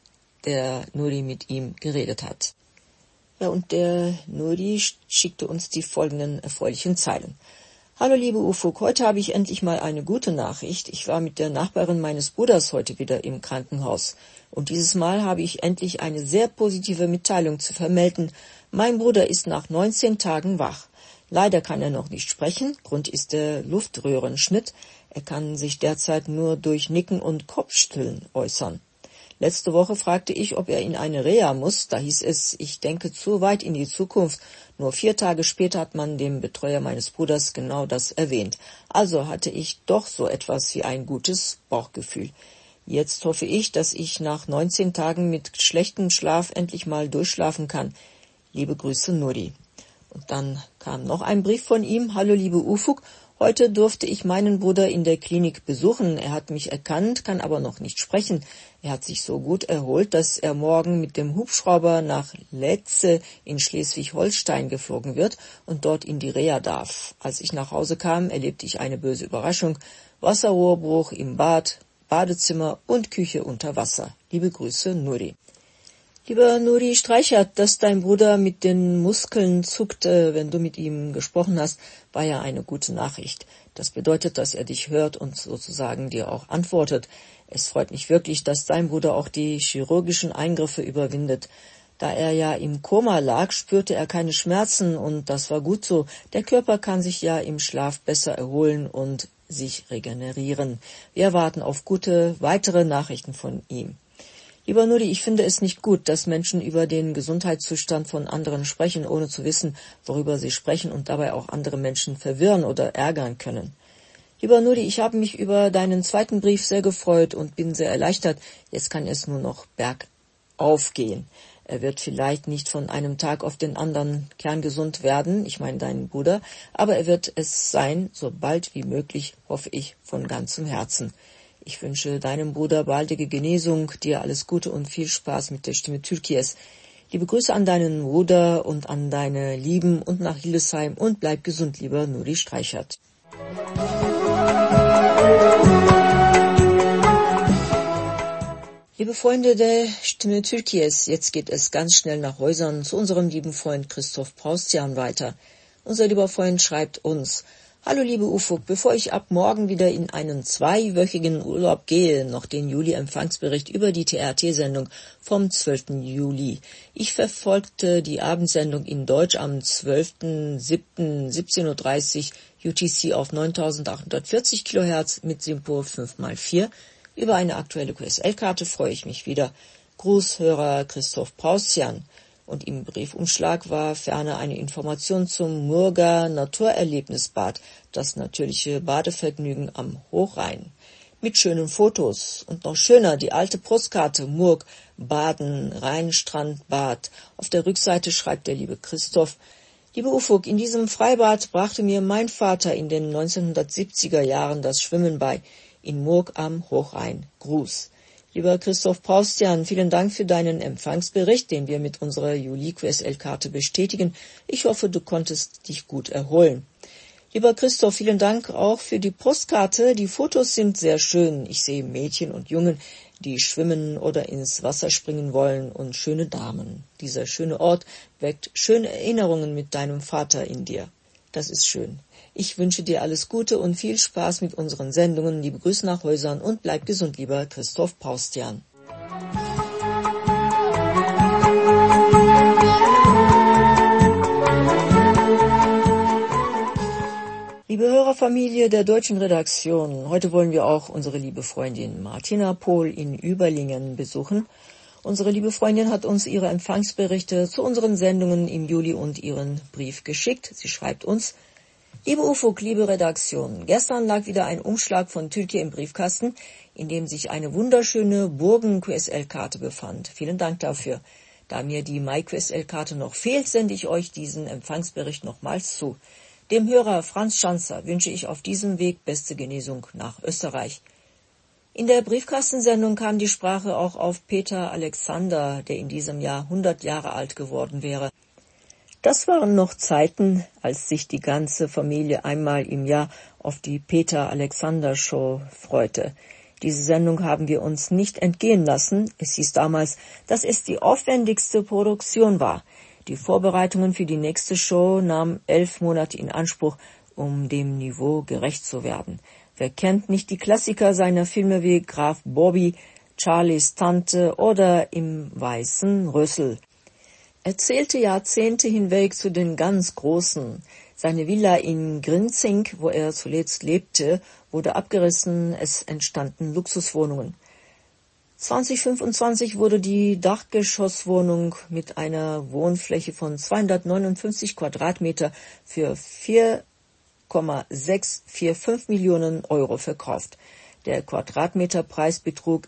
der Nuri mit ihm geredet hat. Ja, und der Nuri schickte uns die folgenden erfreulichen Zeilen. Hallo liebe Ufuk, heute habe ich endlich mal eine gute Nachricht. Ich war mit der Nachbarin meines Bruders heute wieder im Krankenhaus. Und dieses Mal habe ich endlich eine sehr positive Mitteilung zu vermelden. Mein Bruder ist nach 19 Tagen wach. Leider kann er noch nicht sprechen. Grund ist der Luftröhrenschnitt. Er kann sich derzeit nur durch Nicken und Kopfschütteln äußern. Letzte Woche fragte ich, ob er in eine Reha muss. Da hieß es, ich denke zu weit in die Zukunft. Nur 4 Tage später hat man dem Betreuer meines Bruders genau das erwähnt. Also hatte ich doch so etwas wie ein gutes Bauchgefühl. Jetzt hoffe ich, dass ich nach 19 Tagen mit schlechtem Schlaf endlich mal durchschlafen kann. Liebe Grüße, Nuri. Und dann kam noch ein Brief von ihm. Hallo liebe Ufuk. Heute durfte ich meinen Bruder in der Klinik besuchen. Er hat mich erkannt, kann aber noch nicht sprechen. Er hat sich so gut erholt, dass er morgen mit dem Hubschrauber nach Letze in Schleswig-Holstein geflogen wird und dort in die Reha darf. Als ich nach Hause kam, erlebte ich eine böse Überraschung. Wasserrohrbruch im Bad, Badezimmer und Küche unter Wasser. Liebe Grüße, Nuri. Lieber Nuri Streichert, dass dein Bruder mit den Muskeln zuckte, wenn du mit ihm gesprochen hast, war ja eine gute Nachricht. Das bedeutet, dass er dich hört und sozusagen dir auch antwortet. Es freut mich wirklich, dass dein Bruder auch die chirurgischen Eingriffe überwindet. Da er ja im Koma lag, spürte er keine Schmerzen und das war gut so. Der Körper kann sich ja im Schlaf besser erholen und sich regenerieren. Wir warten auf gute weitere Nachrichten von ihm. Lieber Nuri, ich finde es nicht gut, dass Menschen über den Gesundheitszustand von anderen sprechen, ohne zu wissen, worüber sie sprechen und dabei auch andere Menschen verwirren oder ärgern können. Lieber Nuri, ich habe mich über deinen zweiten Brief sehr gefreut und bin sehr erleichtert. Jetzt kann es nur noch bergauf gehen. Er wird vielleicht nicht von einem Tag auf den anderen kerngesund werden, ich meine deinen Bruder, aber er wird es sein, so bald wie möglich, hoffe ich, von ganzem Herzen. Ich wünsche deinem Bruder baldige Genesung, dir alles Gute und viel Spaß mit der Stimme Türkies. Liebe Grüße an deinen Bruder und an deine Lieben und nach Hildesheim und bleib gesund, lieber Nuri Streichert. Liebe Freunde der Stimme Türkies, jetzt geht es ganz schnell nach Häusern zu unserem lieben Freund Christoph Paustian weiter. Unser lieber Freund schreibt uns: Hallo liebe Ufuk, bevor ich ab morgen wieder in einen 2-wöchigen Urlaub gehe, noch den Juli-Empfangsbericht über die TRT-Sendung vom 12. Juli. Ich verfolgte die Abendsendung in Deutsch am 12.07.17.30 Uhr UTC auf 9840 kHz mit Simpo 5x4. Über eine aktuelle QSL-Karte freue ich mich wieder. Gruß, Hörer Christoph Paustian. Und im Briefumschlag war ferner eine Information zum Murger Naturerlebnisbad, das natürliche Badevergnügen am Hochrhein. Mit schönen Fotos und noch schöner die alte Postkarte Murg, Baden, Rheinstrandbad. Auf der Rückseite schreibt der liebe Christoph: Liebe Ufuk, in diesem Freibad brachte mir mein Vater in den 1970er Jahren das Schwimmen bei, in Murg am Hochrhein. Gruß. Lieber Christoph Paustian, vielen Dank für deinen Empfangsbericht, den wir mit unserer Juli-QSL-Karte bestätigen. Ich hoffe, du konntest dich gut erholen. Lieber Christoph, vielen Dank auch für die Postkarte. Die Fotos sind sehr schön. Ich sehe Mädchen und Jungen, die schwimmen oder ins Wasser springen wollen, und schöne Damen. Dieser schöne Ort weckt schöne Erinnerungen mit deinem Vater in dir. Das ist schön. Ich wünsche dir alles Gute und viel Spaß mit unseren Sendungen. Liebe Grüße nach Häusern und bleib gesund, lieber Christoph Paustian. Liebe Hörerfamilie der deutschen Redaktion, heute wollen wir auch unsere liebe Freundin Martina Pohl in Überlingen besuchen. Unsere liebe Freundin hat uns ihre Empfangsberichte zu unseren Sendungen im Juli und ihren Brief geschickt. Sie schreibt uns: Liebe Ufuk, liebe Redaktion, gestern lag wieder ein Umschlag von Türkei im Briefkasten, in dem sich eine wunderschöne Burgen-QSL-Karte befand. Vielen Dank dafür. Da mir die Mai-QSL-Karte noch fehlt, sende ich euch diesen Empfangsbericht nochmals zu. Dem Hörer Franz Schanzer wünsche ich auf diesem Weg beste Genesung nach Österreich. In der Briefkastensendung kam die Sprache auch auf Peter Alexander, der in diesem Jahr 100 Jahre alt geworden wäre. Das waren noch Zeiten, als sich die ganze Familie einmal im Jahr auf die Peter-Alexander-Show freute. Diese Sendung haben wir uns nicht entgehen lassen. Es hieß damals, dass es die aufwendigste Produktion war. Die Vorbereitungen für die nächste Show nahmen 11 Monate in Anspruch, um dem Niveau gerecht zu werden. Wer kennt nicht die Klassiker seiner Filme wie Graf Bobby, Charlies Tante oder Im weißen Rössel? Er zählte Jahrzehnte hinweg zu den ganz Großen. Seine Villa in Grinzing, wo er zuletzt lebte, wurde abgerissen, es entstanden Luxuswohnungen. 2025 wurde die Dachgeschosswohnung mit einer Wohnfläche von 259 Quadratmeter für 4,645 Millionen Euro verkauft. Der Quadratmeterpreis betrug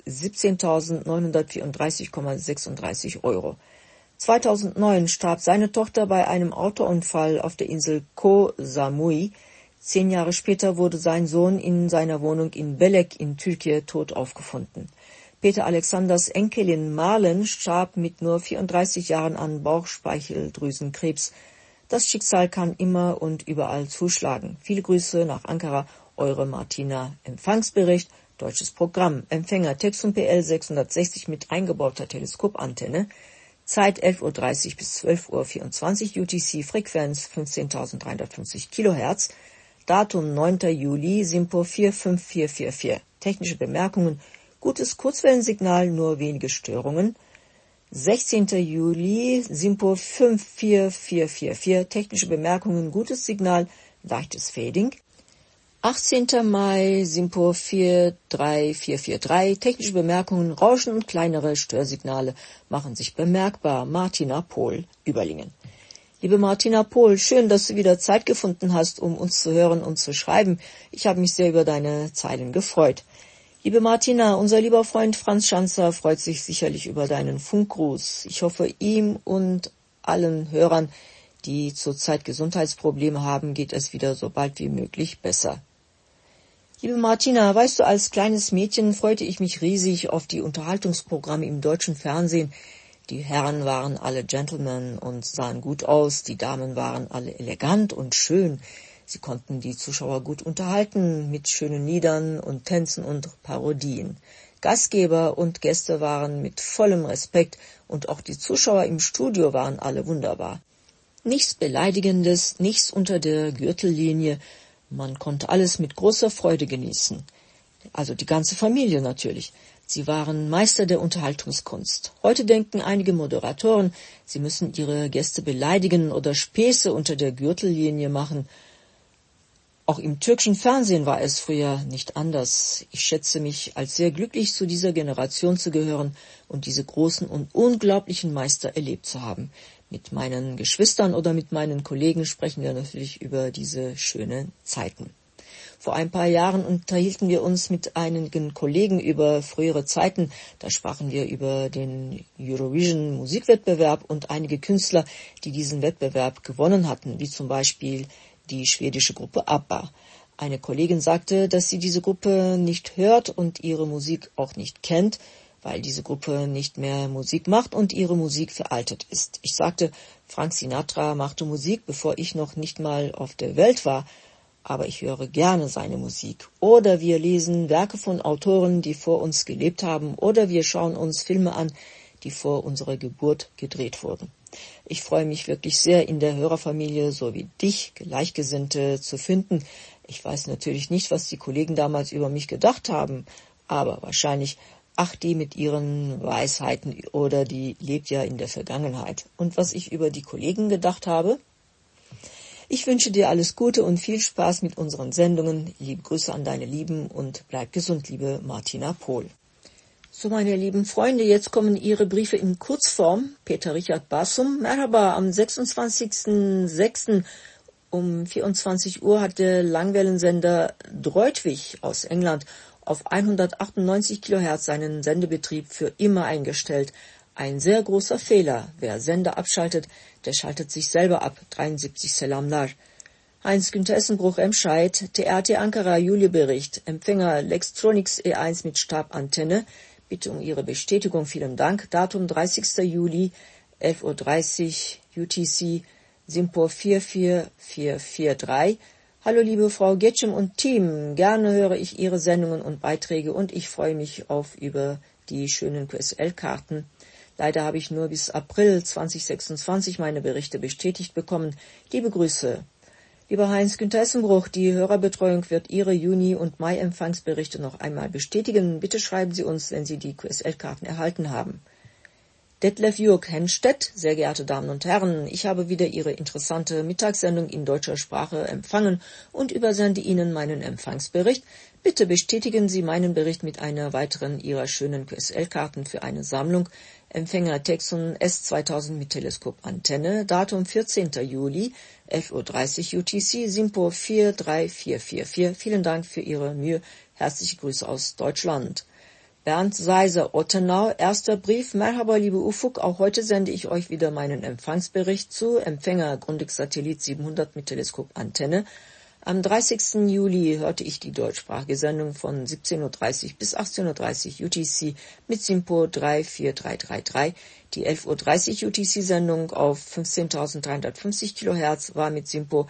17.934,36 Euro. 2009 starb seine Tochter bei einem Autounfall auf der Insel Koh Samui. 10 Jahre später wurde sein Sohn in seiner Wohnung in Belek in Türkei tot aufgefunden. Peter Alexanders Enkelin Marlen starb mit nur 34 Jahren an Bauchspeicheldrüsenkrebs. Das Schicksal kann immer und überall zuschlagen. Viele Grüße nach Ankara, eure Martina. Empfangsbericht, deutsches Programm, Empfänger Texum PL 660 mit eingebauter Teleskopantenne. Zeit 11.30 Uhr bis 12.24 Uhr UTC, Frequenz 15.350 kHz, Datum 9. Juli, Simpo 45444. Technische Bemerkungen: gutes Kurzwellensignal, nur wenige Störungen. 16. Juli, Simpo 54444. Technische Bemerkungen: gutes Signal, leichtes Fading. 18. Mai, Simpo 43443. Technische Bemerkungen: Rauschen und kleinere Störsignale machen sich bemerkbar. Martina Pohl, Überlingen. Liebe Martina Pohl, schön, dass du wieder Zeit gefunden hast, um uns zu hören und zu schreiben. Ich habe mich sehr über deine Zeilen gefreut. Liebe Martina, unser lieber Freund Franz Schanzer freut sich sicherlich über deinen Funkgruß. Ich hoffe, ihm und allen Hörern, die zurzeit Gesundheitsprobleme haben, geht es wieder so bald wie möglich besser. Liebe Martina, weißt du, als kleines Mädchen freute ich mich riesig auf die Unterhaltungsprogramme im deutschen Fernsehen. Die Herren waren alle Gentlemen und sahen gut aus, die Damen waren alle elegant und schön. Sie konnten die Zuschauer gut unterhalten mit schönen Liedern und Tänzen und Parodien. Gastgeber und Gäste waren mit vollem Respekt und auch die Zuschauer im Studio waren alle wunderbar. Nichts Beleidigendes, nichts unter der Gürtellinie. Man konnte alles mit großer Freude genießen. Also die ganze Familie natürlich. Sie waren Meister der Unterhaltungskunst. Heute denken einige Moderatoren, sie müssen ihre Gäste beleidigen oder Späße unter der Gürtellinie machen. Auch im türkischen Fernsehen war es früher nicht anders. Ich schätze mich als sehr glücklich, zu dieser Generation zu gehören und diese großen und unglaublichen Meister erlebt zu haben. Mit meinen Geschwistern oder mit meinen Kollegen sprechen wir natürlich über diese schönen Zeiten. Vor ein paar Jahren unterhielten wir uns mit einigen Kollegen über frühere Zeiten. Da sprachen wir über den Eurovision Musikwettbewerb und einige Künstler, die diesen Wettbewerb gewonnen hatten, wie zum Beispiel die schwedische Gruppe ABBA. Eine Kollegin sagte, dass sie diese Gruppe nicht hört und ihre Musik auch nicht kennt, weil diese Gruppe nicht mehr Musik macht und ihre Musik veraltet ist. Ich sagte, Frank Sinatra machte Musik, bevor ich noch nicht mal auf der Welt war, aber ich höre gerne seine Musik. Oder wir lesen Werke von Autoren, die vor uns gelebt haben, oder wir schauen uns Filme an, die vor unserer Geburt gedreht wurden. Ich freue mich wirklich sehr, in der Hörerfamilie so wie dich, Gleichgesinnte, zu finden. Ich weiß natürlich nicht, was die Kollegen damals über mich gedacht haben, aber wahrscheinlich, ach, die mit ihren Weisheiten oder die lebt ja in der Vergangenheit. Und was ich über die Kollegen gedacht habe? Ich wünsche dir alles Gute und viel Spaß mit unseren Sendungen. Liebe Grüße an deine Lieben und bleib gesund, liebe Martina Pohl. So, meine lieben Freunde, jetzt kommen Ihre Briefe in Kurzform. Peter Richard Basum, Merhaba, am 26.06. um 24 Uhr hat der Langwellensender Droitwich aus England auf 198 kHz seinen Sendebetrieb für immer eingestellt. Ein sehr großer Fehler. Wer Sender abschaltet, der schaltet sich selber ab. 73 Selamlar. Heinz-Günther Essenbruch, Remscheid, TRT Ankara, Juliebericht, Empfänger Lextronics E1 mit Stabantenne. Bitte um Ihre Bestätigung, vielen Dank. Datum 30. Juli, 11.30 Uhr, UTC, Simpor 44443. Hallo liebe Frau Getschem und Team, gerne höre ich Ihre Sendungen und Beiträge und ich freue mich über die schönen QSL-Karten. Leider habe ich nur bis April 2026 meine Berichte bestätigt bekommen. Liebe Grüße. Lieber Heinz-Günther Essenbruch, die Hörerbetreuung wird Ihre Juni- und Mai-Empfangsberichte noch einmal bestätigen. Bitte schreiben Sie uns, wenn Sie die QSL-Karten erhalten haben. Detlef Jürg Henstedt, sehr geehrte Damen und Herren, ich habe wieder Ihre interessante Mittagssendung in deutscher Sprache empfangen und übersende Ihnen meinen Empfangsbericht. Bitte bestätigen Sie meinen Bericht mit einer weiteren Ihrer schönen QSL-Karten für eine Sammlung. Empfänger Texon S2000 mit Teleskopantenne, Datum 14. Juli, 11.30 Uhr UTC, Simpor 43444. Vielen Dank für Ihre Mühe. Herzliche Grüße aus Deutschland. Bernd Seiser, Ottenau, erster Brief. Merhaba, liebe Ufuk, auch heute sende ich euch wieder meinen Empfangsbericht zu. Empfänger Grundig Satellit 700 mit Teleskopantenne. Am 30. Juli hörte ich die deutschsprachige Sendung von 17.30 Uhr bis 18.30 Uhr UTC mit Simpor 34333. Die 11.30 Uhr UTC-Sendung auf 15.350 kHz war mit Simpor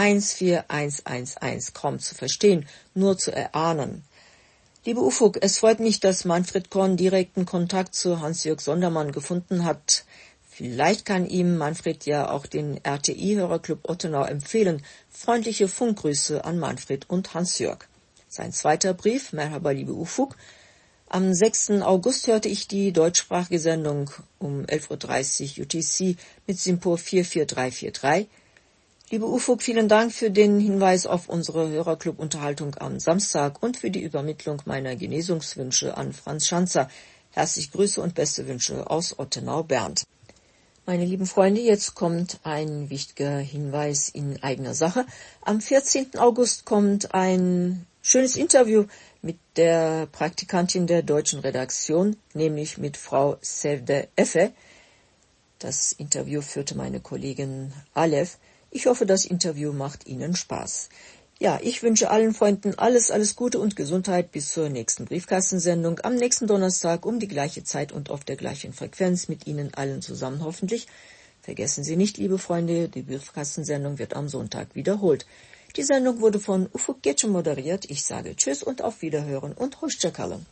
14111 kaum zu verstehen, nur zu erahnen. Liebe Ufuk, es freut mich, dass Manfred Korn direkten Kontakt zu Hans-Jörg Sondermann gefunden hat. Vielleicht kann ihm Manfred ja auch den RTI-Hörerclub Ottenau empfehlen. Freundliche Funkgrüße an Manfred und Hans-Jörg. Sein zweiter Brief, Merhaba, liebe Ufuk. Am 6. August hörte ich die deutschsprachige Sendung um 11.30 Uhr UTC mit Simpor 44343. Liebe Ufuk, vielen Dank für den Hinweis auf unsere Hörerclub-Unterhaltung am Samstag und für die Übermittlung meiner Genesungswünsche an Franz Schanzer. Herzliche Grüße und beste Wünsche aus Ottenau-Bernd. Meine lieben Freunde, jetzt kommt ein wichtiger Hinweis in eigener Sache. Am 14. August kommt ein schönes Interview mit der Praktikantin der deutschen Redaktion, nämlich mit Frau Sevde Effe. Das Interview führte meine Kollegin Aleph. Ich hoffe, das Interview macht Ihnen Spaß. Ja, ich wünsche allen Freunden alles Gute und Gesundheit bis zur nächsten Briefkastensendung am nächsten Donnerstag um die gleiche Zeit und auf der gleichen Frequenz mit Ihnen allen zusammen hoffentlich. Vergessen Sie nicht, liebe Freunde, die Briefkastensendung wird am Sonntag wiederholt. Die Sendung wurde von Ufuk Geçin moderiert. Ich sage Tschüss und auf Wiederhören und hoşça kalın.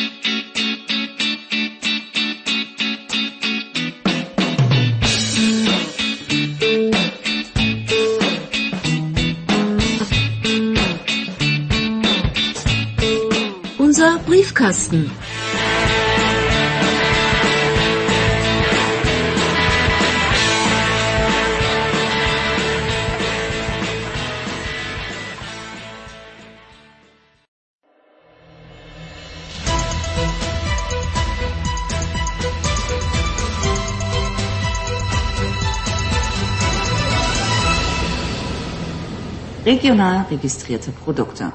Unser Briefkasten. Regional registrierte Produkte.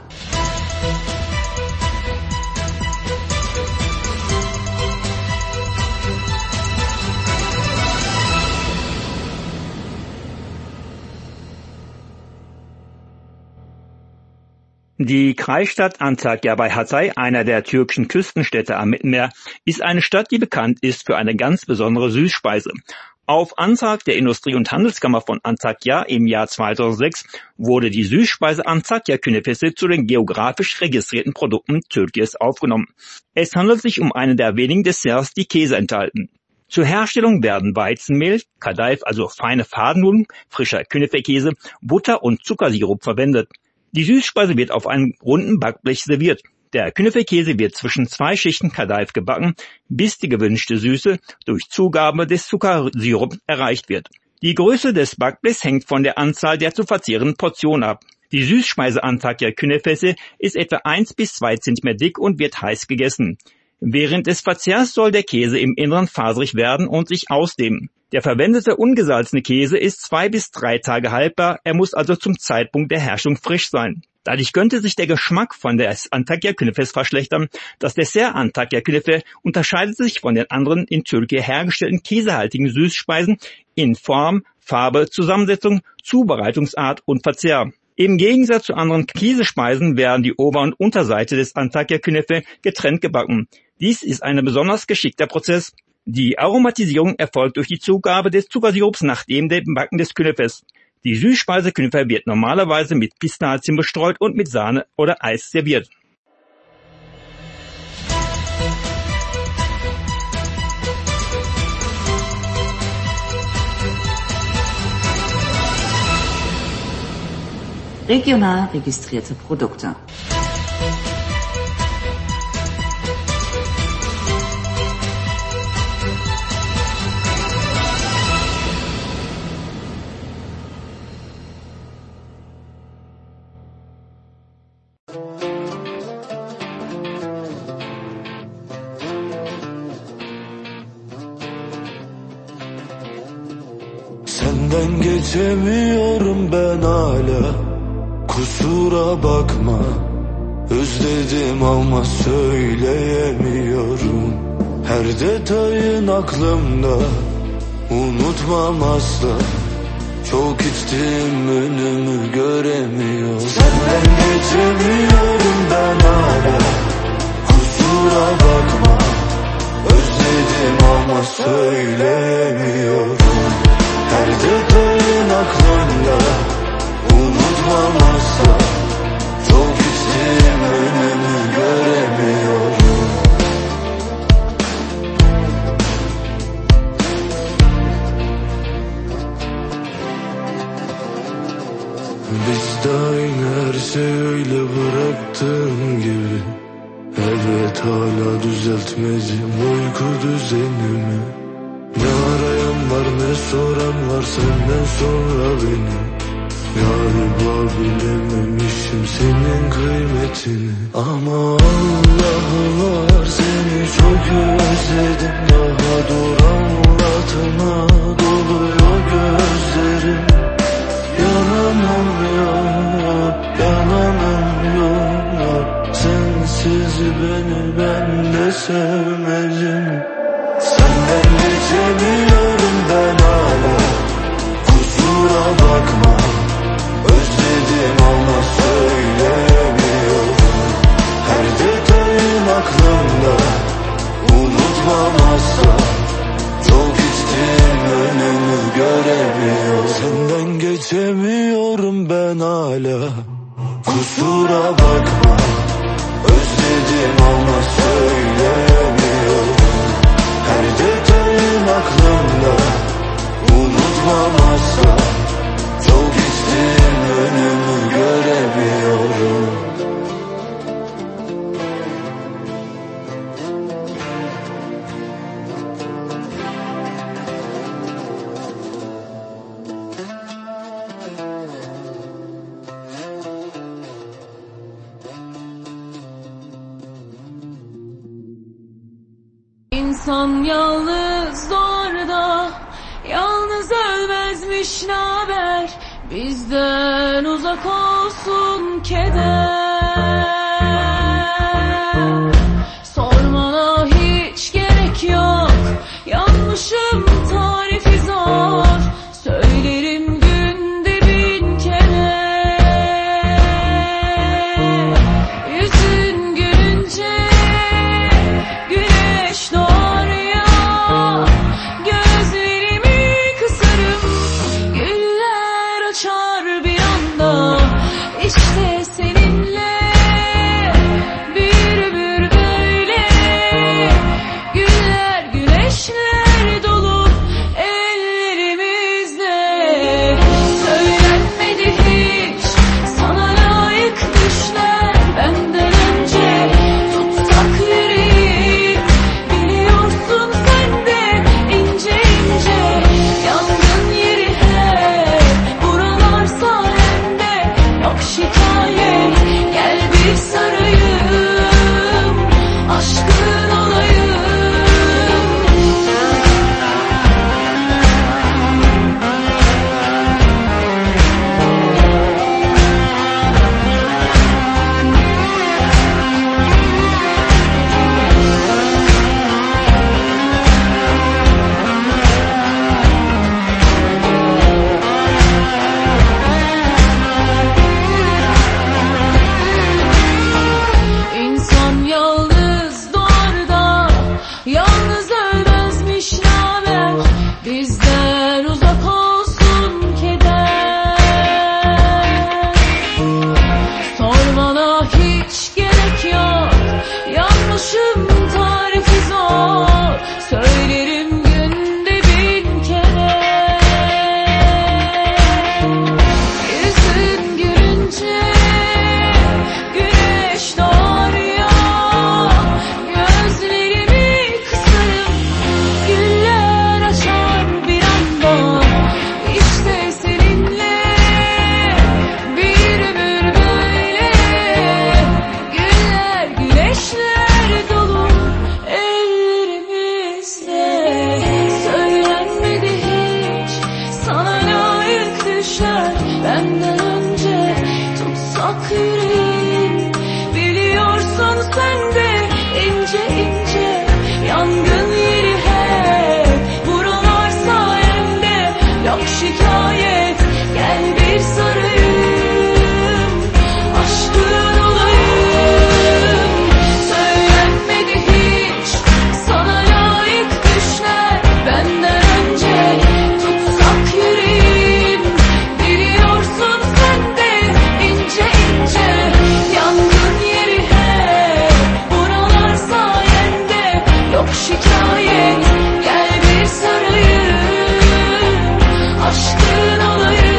Die Kreisstadt Antakya bei Hatay, einer der türkischen Küstenstädte am Mittelmeer, ist eine Stadt, die bekannt ist für eine ganz besondere Süßspeise. Auf Antrag der Industrie- und Handelskammer von Antakya im Jahr 2006 wurde die Süßspeise Antakya Künefesi zu den geografisch registrierten Produkten Türkiens aufgenommen. Es handelt sich um einen der wenigen Desserts, die Käse enthalten. Zur Herstellung werden Weizenmehl, Kadayıf, also feine Fadennudeln, frischer Künefe-Käse, Butter und Zuckersirup verwendet. Die Süßspeise wird auf einem runden Backblech serviert. Der Künefe-Käse wird zwischen 2 Schichten Kadayıf gebacken, bis die gewünschte Süße durch Zugabe des Zuckersirup erreicht wird. Die Größe des Backblechs hängt von der Anzahl der zu verzehrenden Portionen ab. Die Süßspeise Antakya Künefesi ist etwa 1 bis 2 cm dick und wird heiß gegessen. Während des Verzehrs soll der Käse im Inneren faserig werden und sich ausdehnen. Der verwendete ungesalzene Käse ist 2 bis 3 Tage haltbar, er muss also zum Zeitpunkt der Herstellung frisch sein. Dadurch könnte sich der Geschmack von der Antakya Künefes verschlechtern. Das Dessert Antakya Künefe unterscheidet sich von den anderen in Türkei hergestellten käsehaltigen Süßspeisen in Form, Farbe, Zusammensetzung, Zubereitungsart und Verzehr. Im Gegensatz zu anderen Käsespeisen werden die Ober- und Unterseite des Antakya Künefe getrennt gebacken. Dies ist ein besonders geschickter Prozess. Die Aromatisierung erfolgt durch die Zugabe des Zuckersirups nach dem Backen des Künefes. Die Süßspeise Künefe wird normalerweise mit Pistazien bestreut und mit Sahne oder Eis serviert. Regional registrierte Produkte. Senden geçemiyorum ben hala, kusura bakma. Özledim ama söyleyemiyorum. Her detayın aklımda, unutmam asla. Çok içtim, önümü göremiyorum. Senden geçemiyorum ben hala, kusura bakma. Özledim ama söyleyemiyorum. Her detayın aklımda, unutmam asla. Çok içtim, önümü göremiyorum. Biz de aynı, her şey öyle bıraktığım gibi. Evet, hala düzeltmeyeceğim uyku düzenimi. Ne arayan var ne soran var senden sonra beni. Galiba bilememişim senin kıymetini. Ama Allah var, seni çok özledim. Daha dur anlatma, doluyor gözlerim. Yanamıyorum, yanamıyorum. Sensiz beni ben de sevmedim. Senden geçemiyorum ben hala, kusura bakma. Özledim ama söyleyemiyorum. Her detayın aklımda, unutmam asla. Çok içtim, önümü göremiyorum. Senden geçemiyorum ben ben hala. Kusura bakma, özledim ama söyleyemiyorum. Her detayın aklımda, unutmam asla. Çok içtim, önümü göremiyorum. İnsan yalnız doğar da yalnız ölmezmiş, naber? Bizden uzak olsun keder. Sormana hiç gerek yok, yanlışım tarifi zor. Söylerim günde 1000 kere. Yüzün gülünce güneş doğar ya, gözlerimi kısarım, güller açar bir anda. İşte seninle bir ömür böyle, güller güneşler dolu ellerimizde. Söylenmedi hiç sana layık düşler benden önce. Tutsak yüreğim, biliyorsun sen de ince ince. Yangın yeri hep buralar sayende, yok şikayet, gel bir sarayım, aşkın olayım. İnsan yalnız doğar da yalnız ölmezmiş, naber? Bizden uzak olsun keder. Sormana hiç gerek yok, yanlışım tarifi zor. Söylerim günde 1000 kere. Yüzün gülünce güneş doğar ya, gözlerimi kısarım, güller açar bir anda. İşte seninle bir ömür böyle, güller güneşler dolu ellerimizde. Söylenmedi hiç sana layık düşler benden önce. Tutsak yüreğim, biliyorsun sen de ince ince. Yangın yeri hep buralar sayende, yok şikayet, gel bir sarayım, aşkın olayım. Söylenmedi hiç sana layık düşler benden önce. Tutsak yüreğim, biliyorsun sen de ince ince. Yangın yeri hep buralar sayende, yok şikayet, gel bir sarayım, aşkın olayım.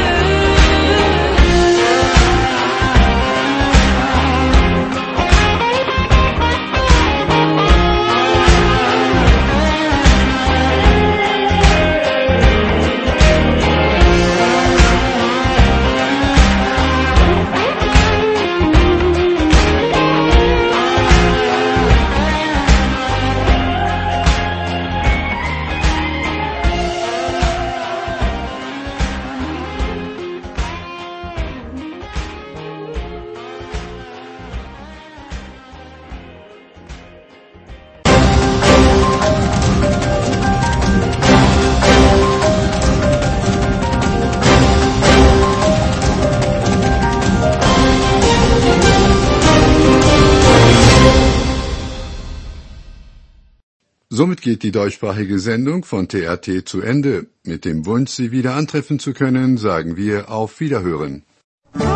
Somit geht die deutschsprachige Sendung von TRT zu Ende. Mit dem Wunsch, Sie wieder antreffen zu können, sagen wir auf Wiederhören.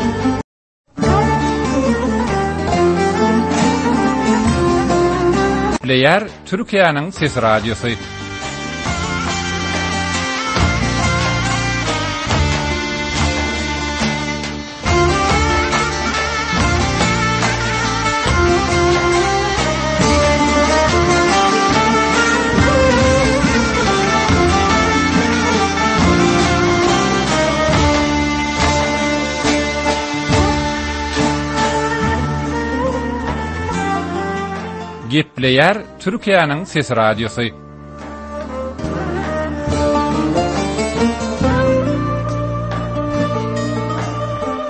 Gepleýär Türkiýanyň Ses Radiosy. Gepleýär Türkiýanyň Ses Radiosy.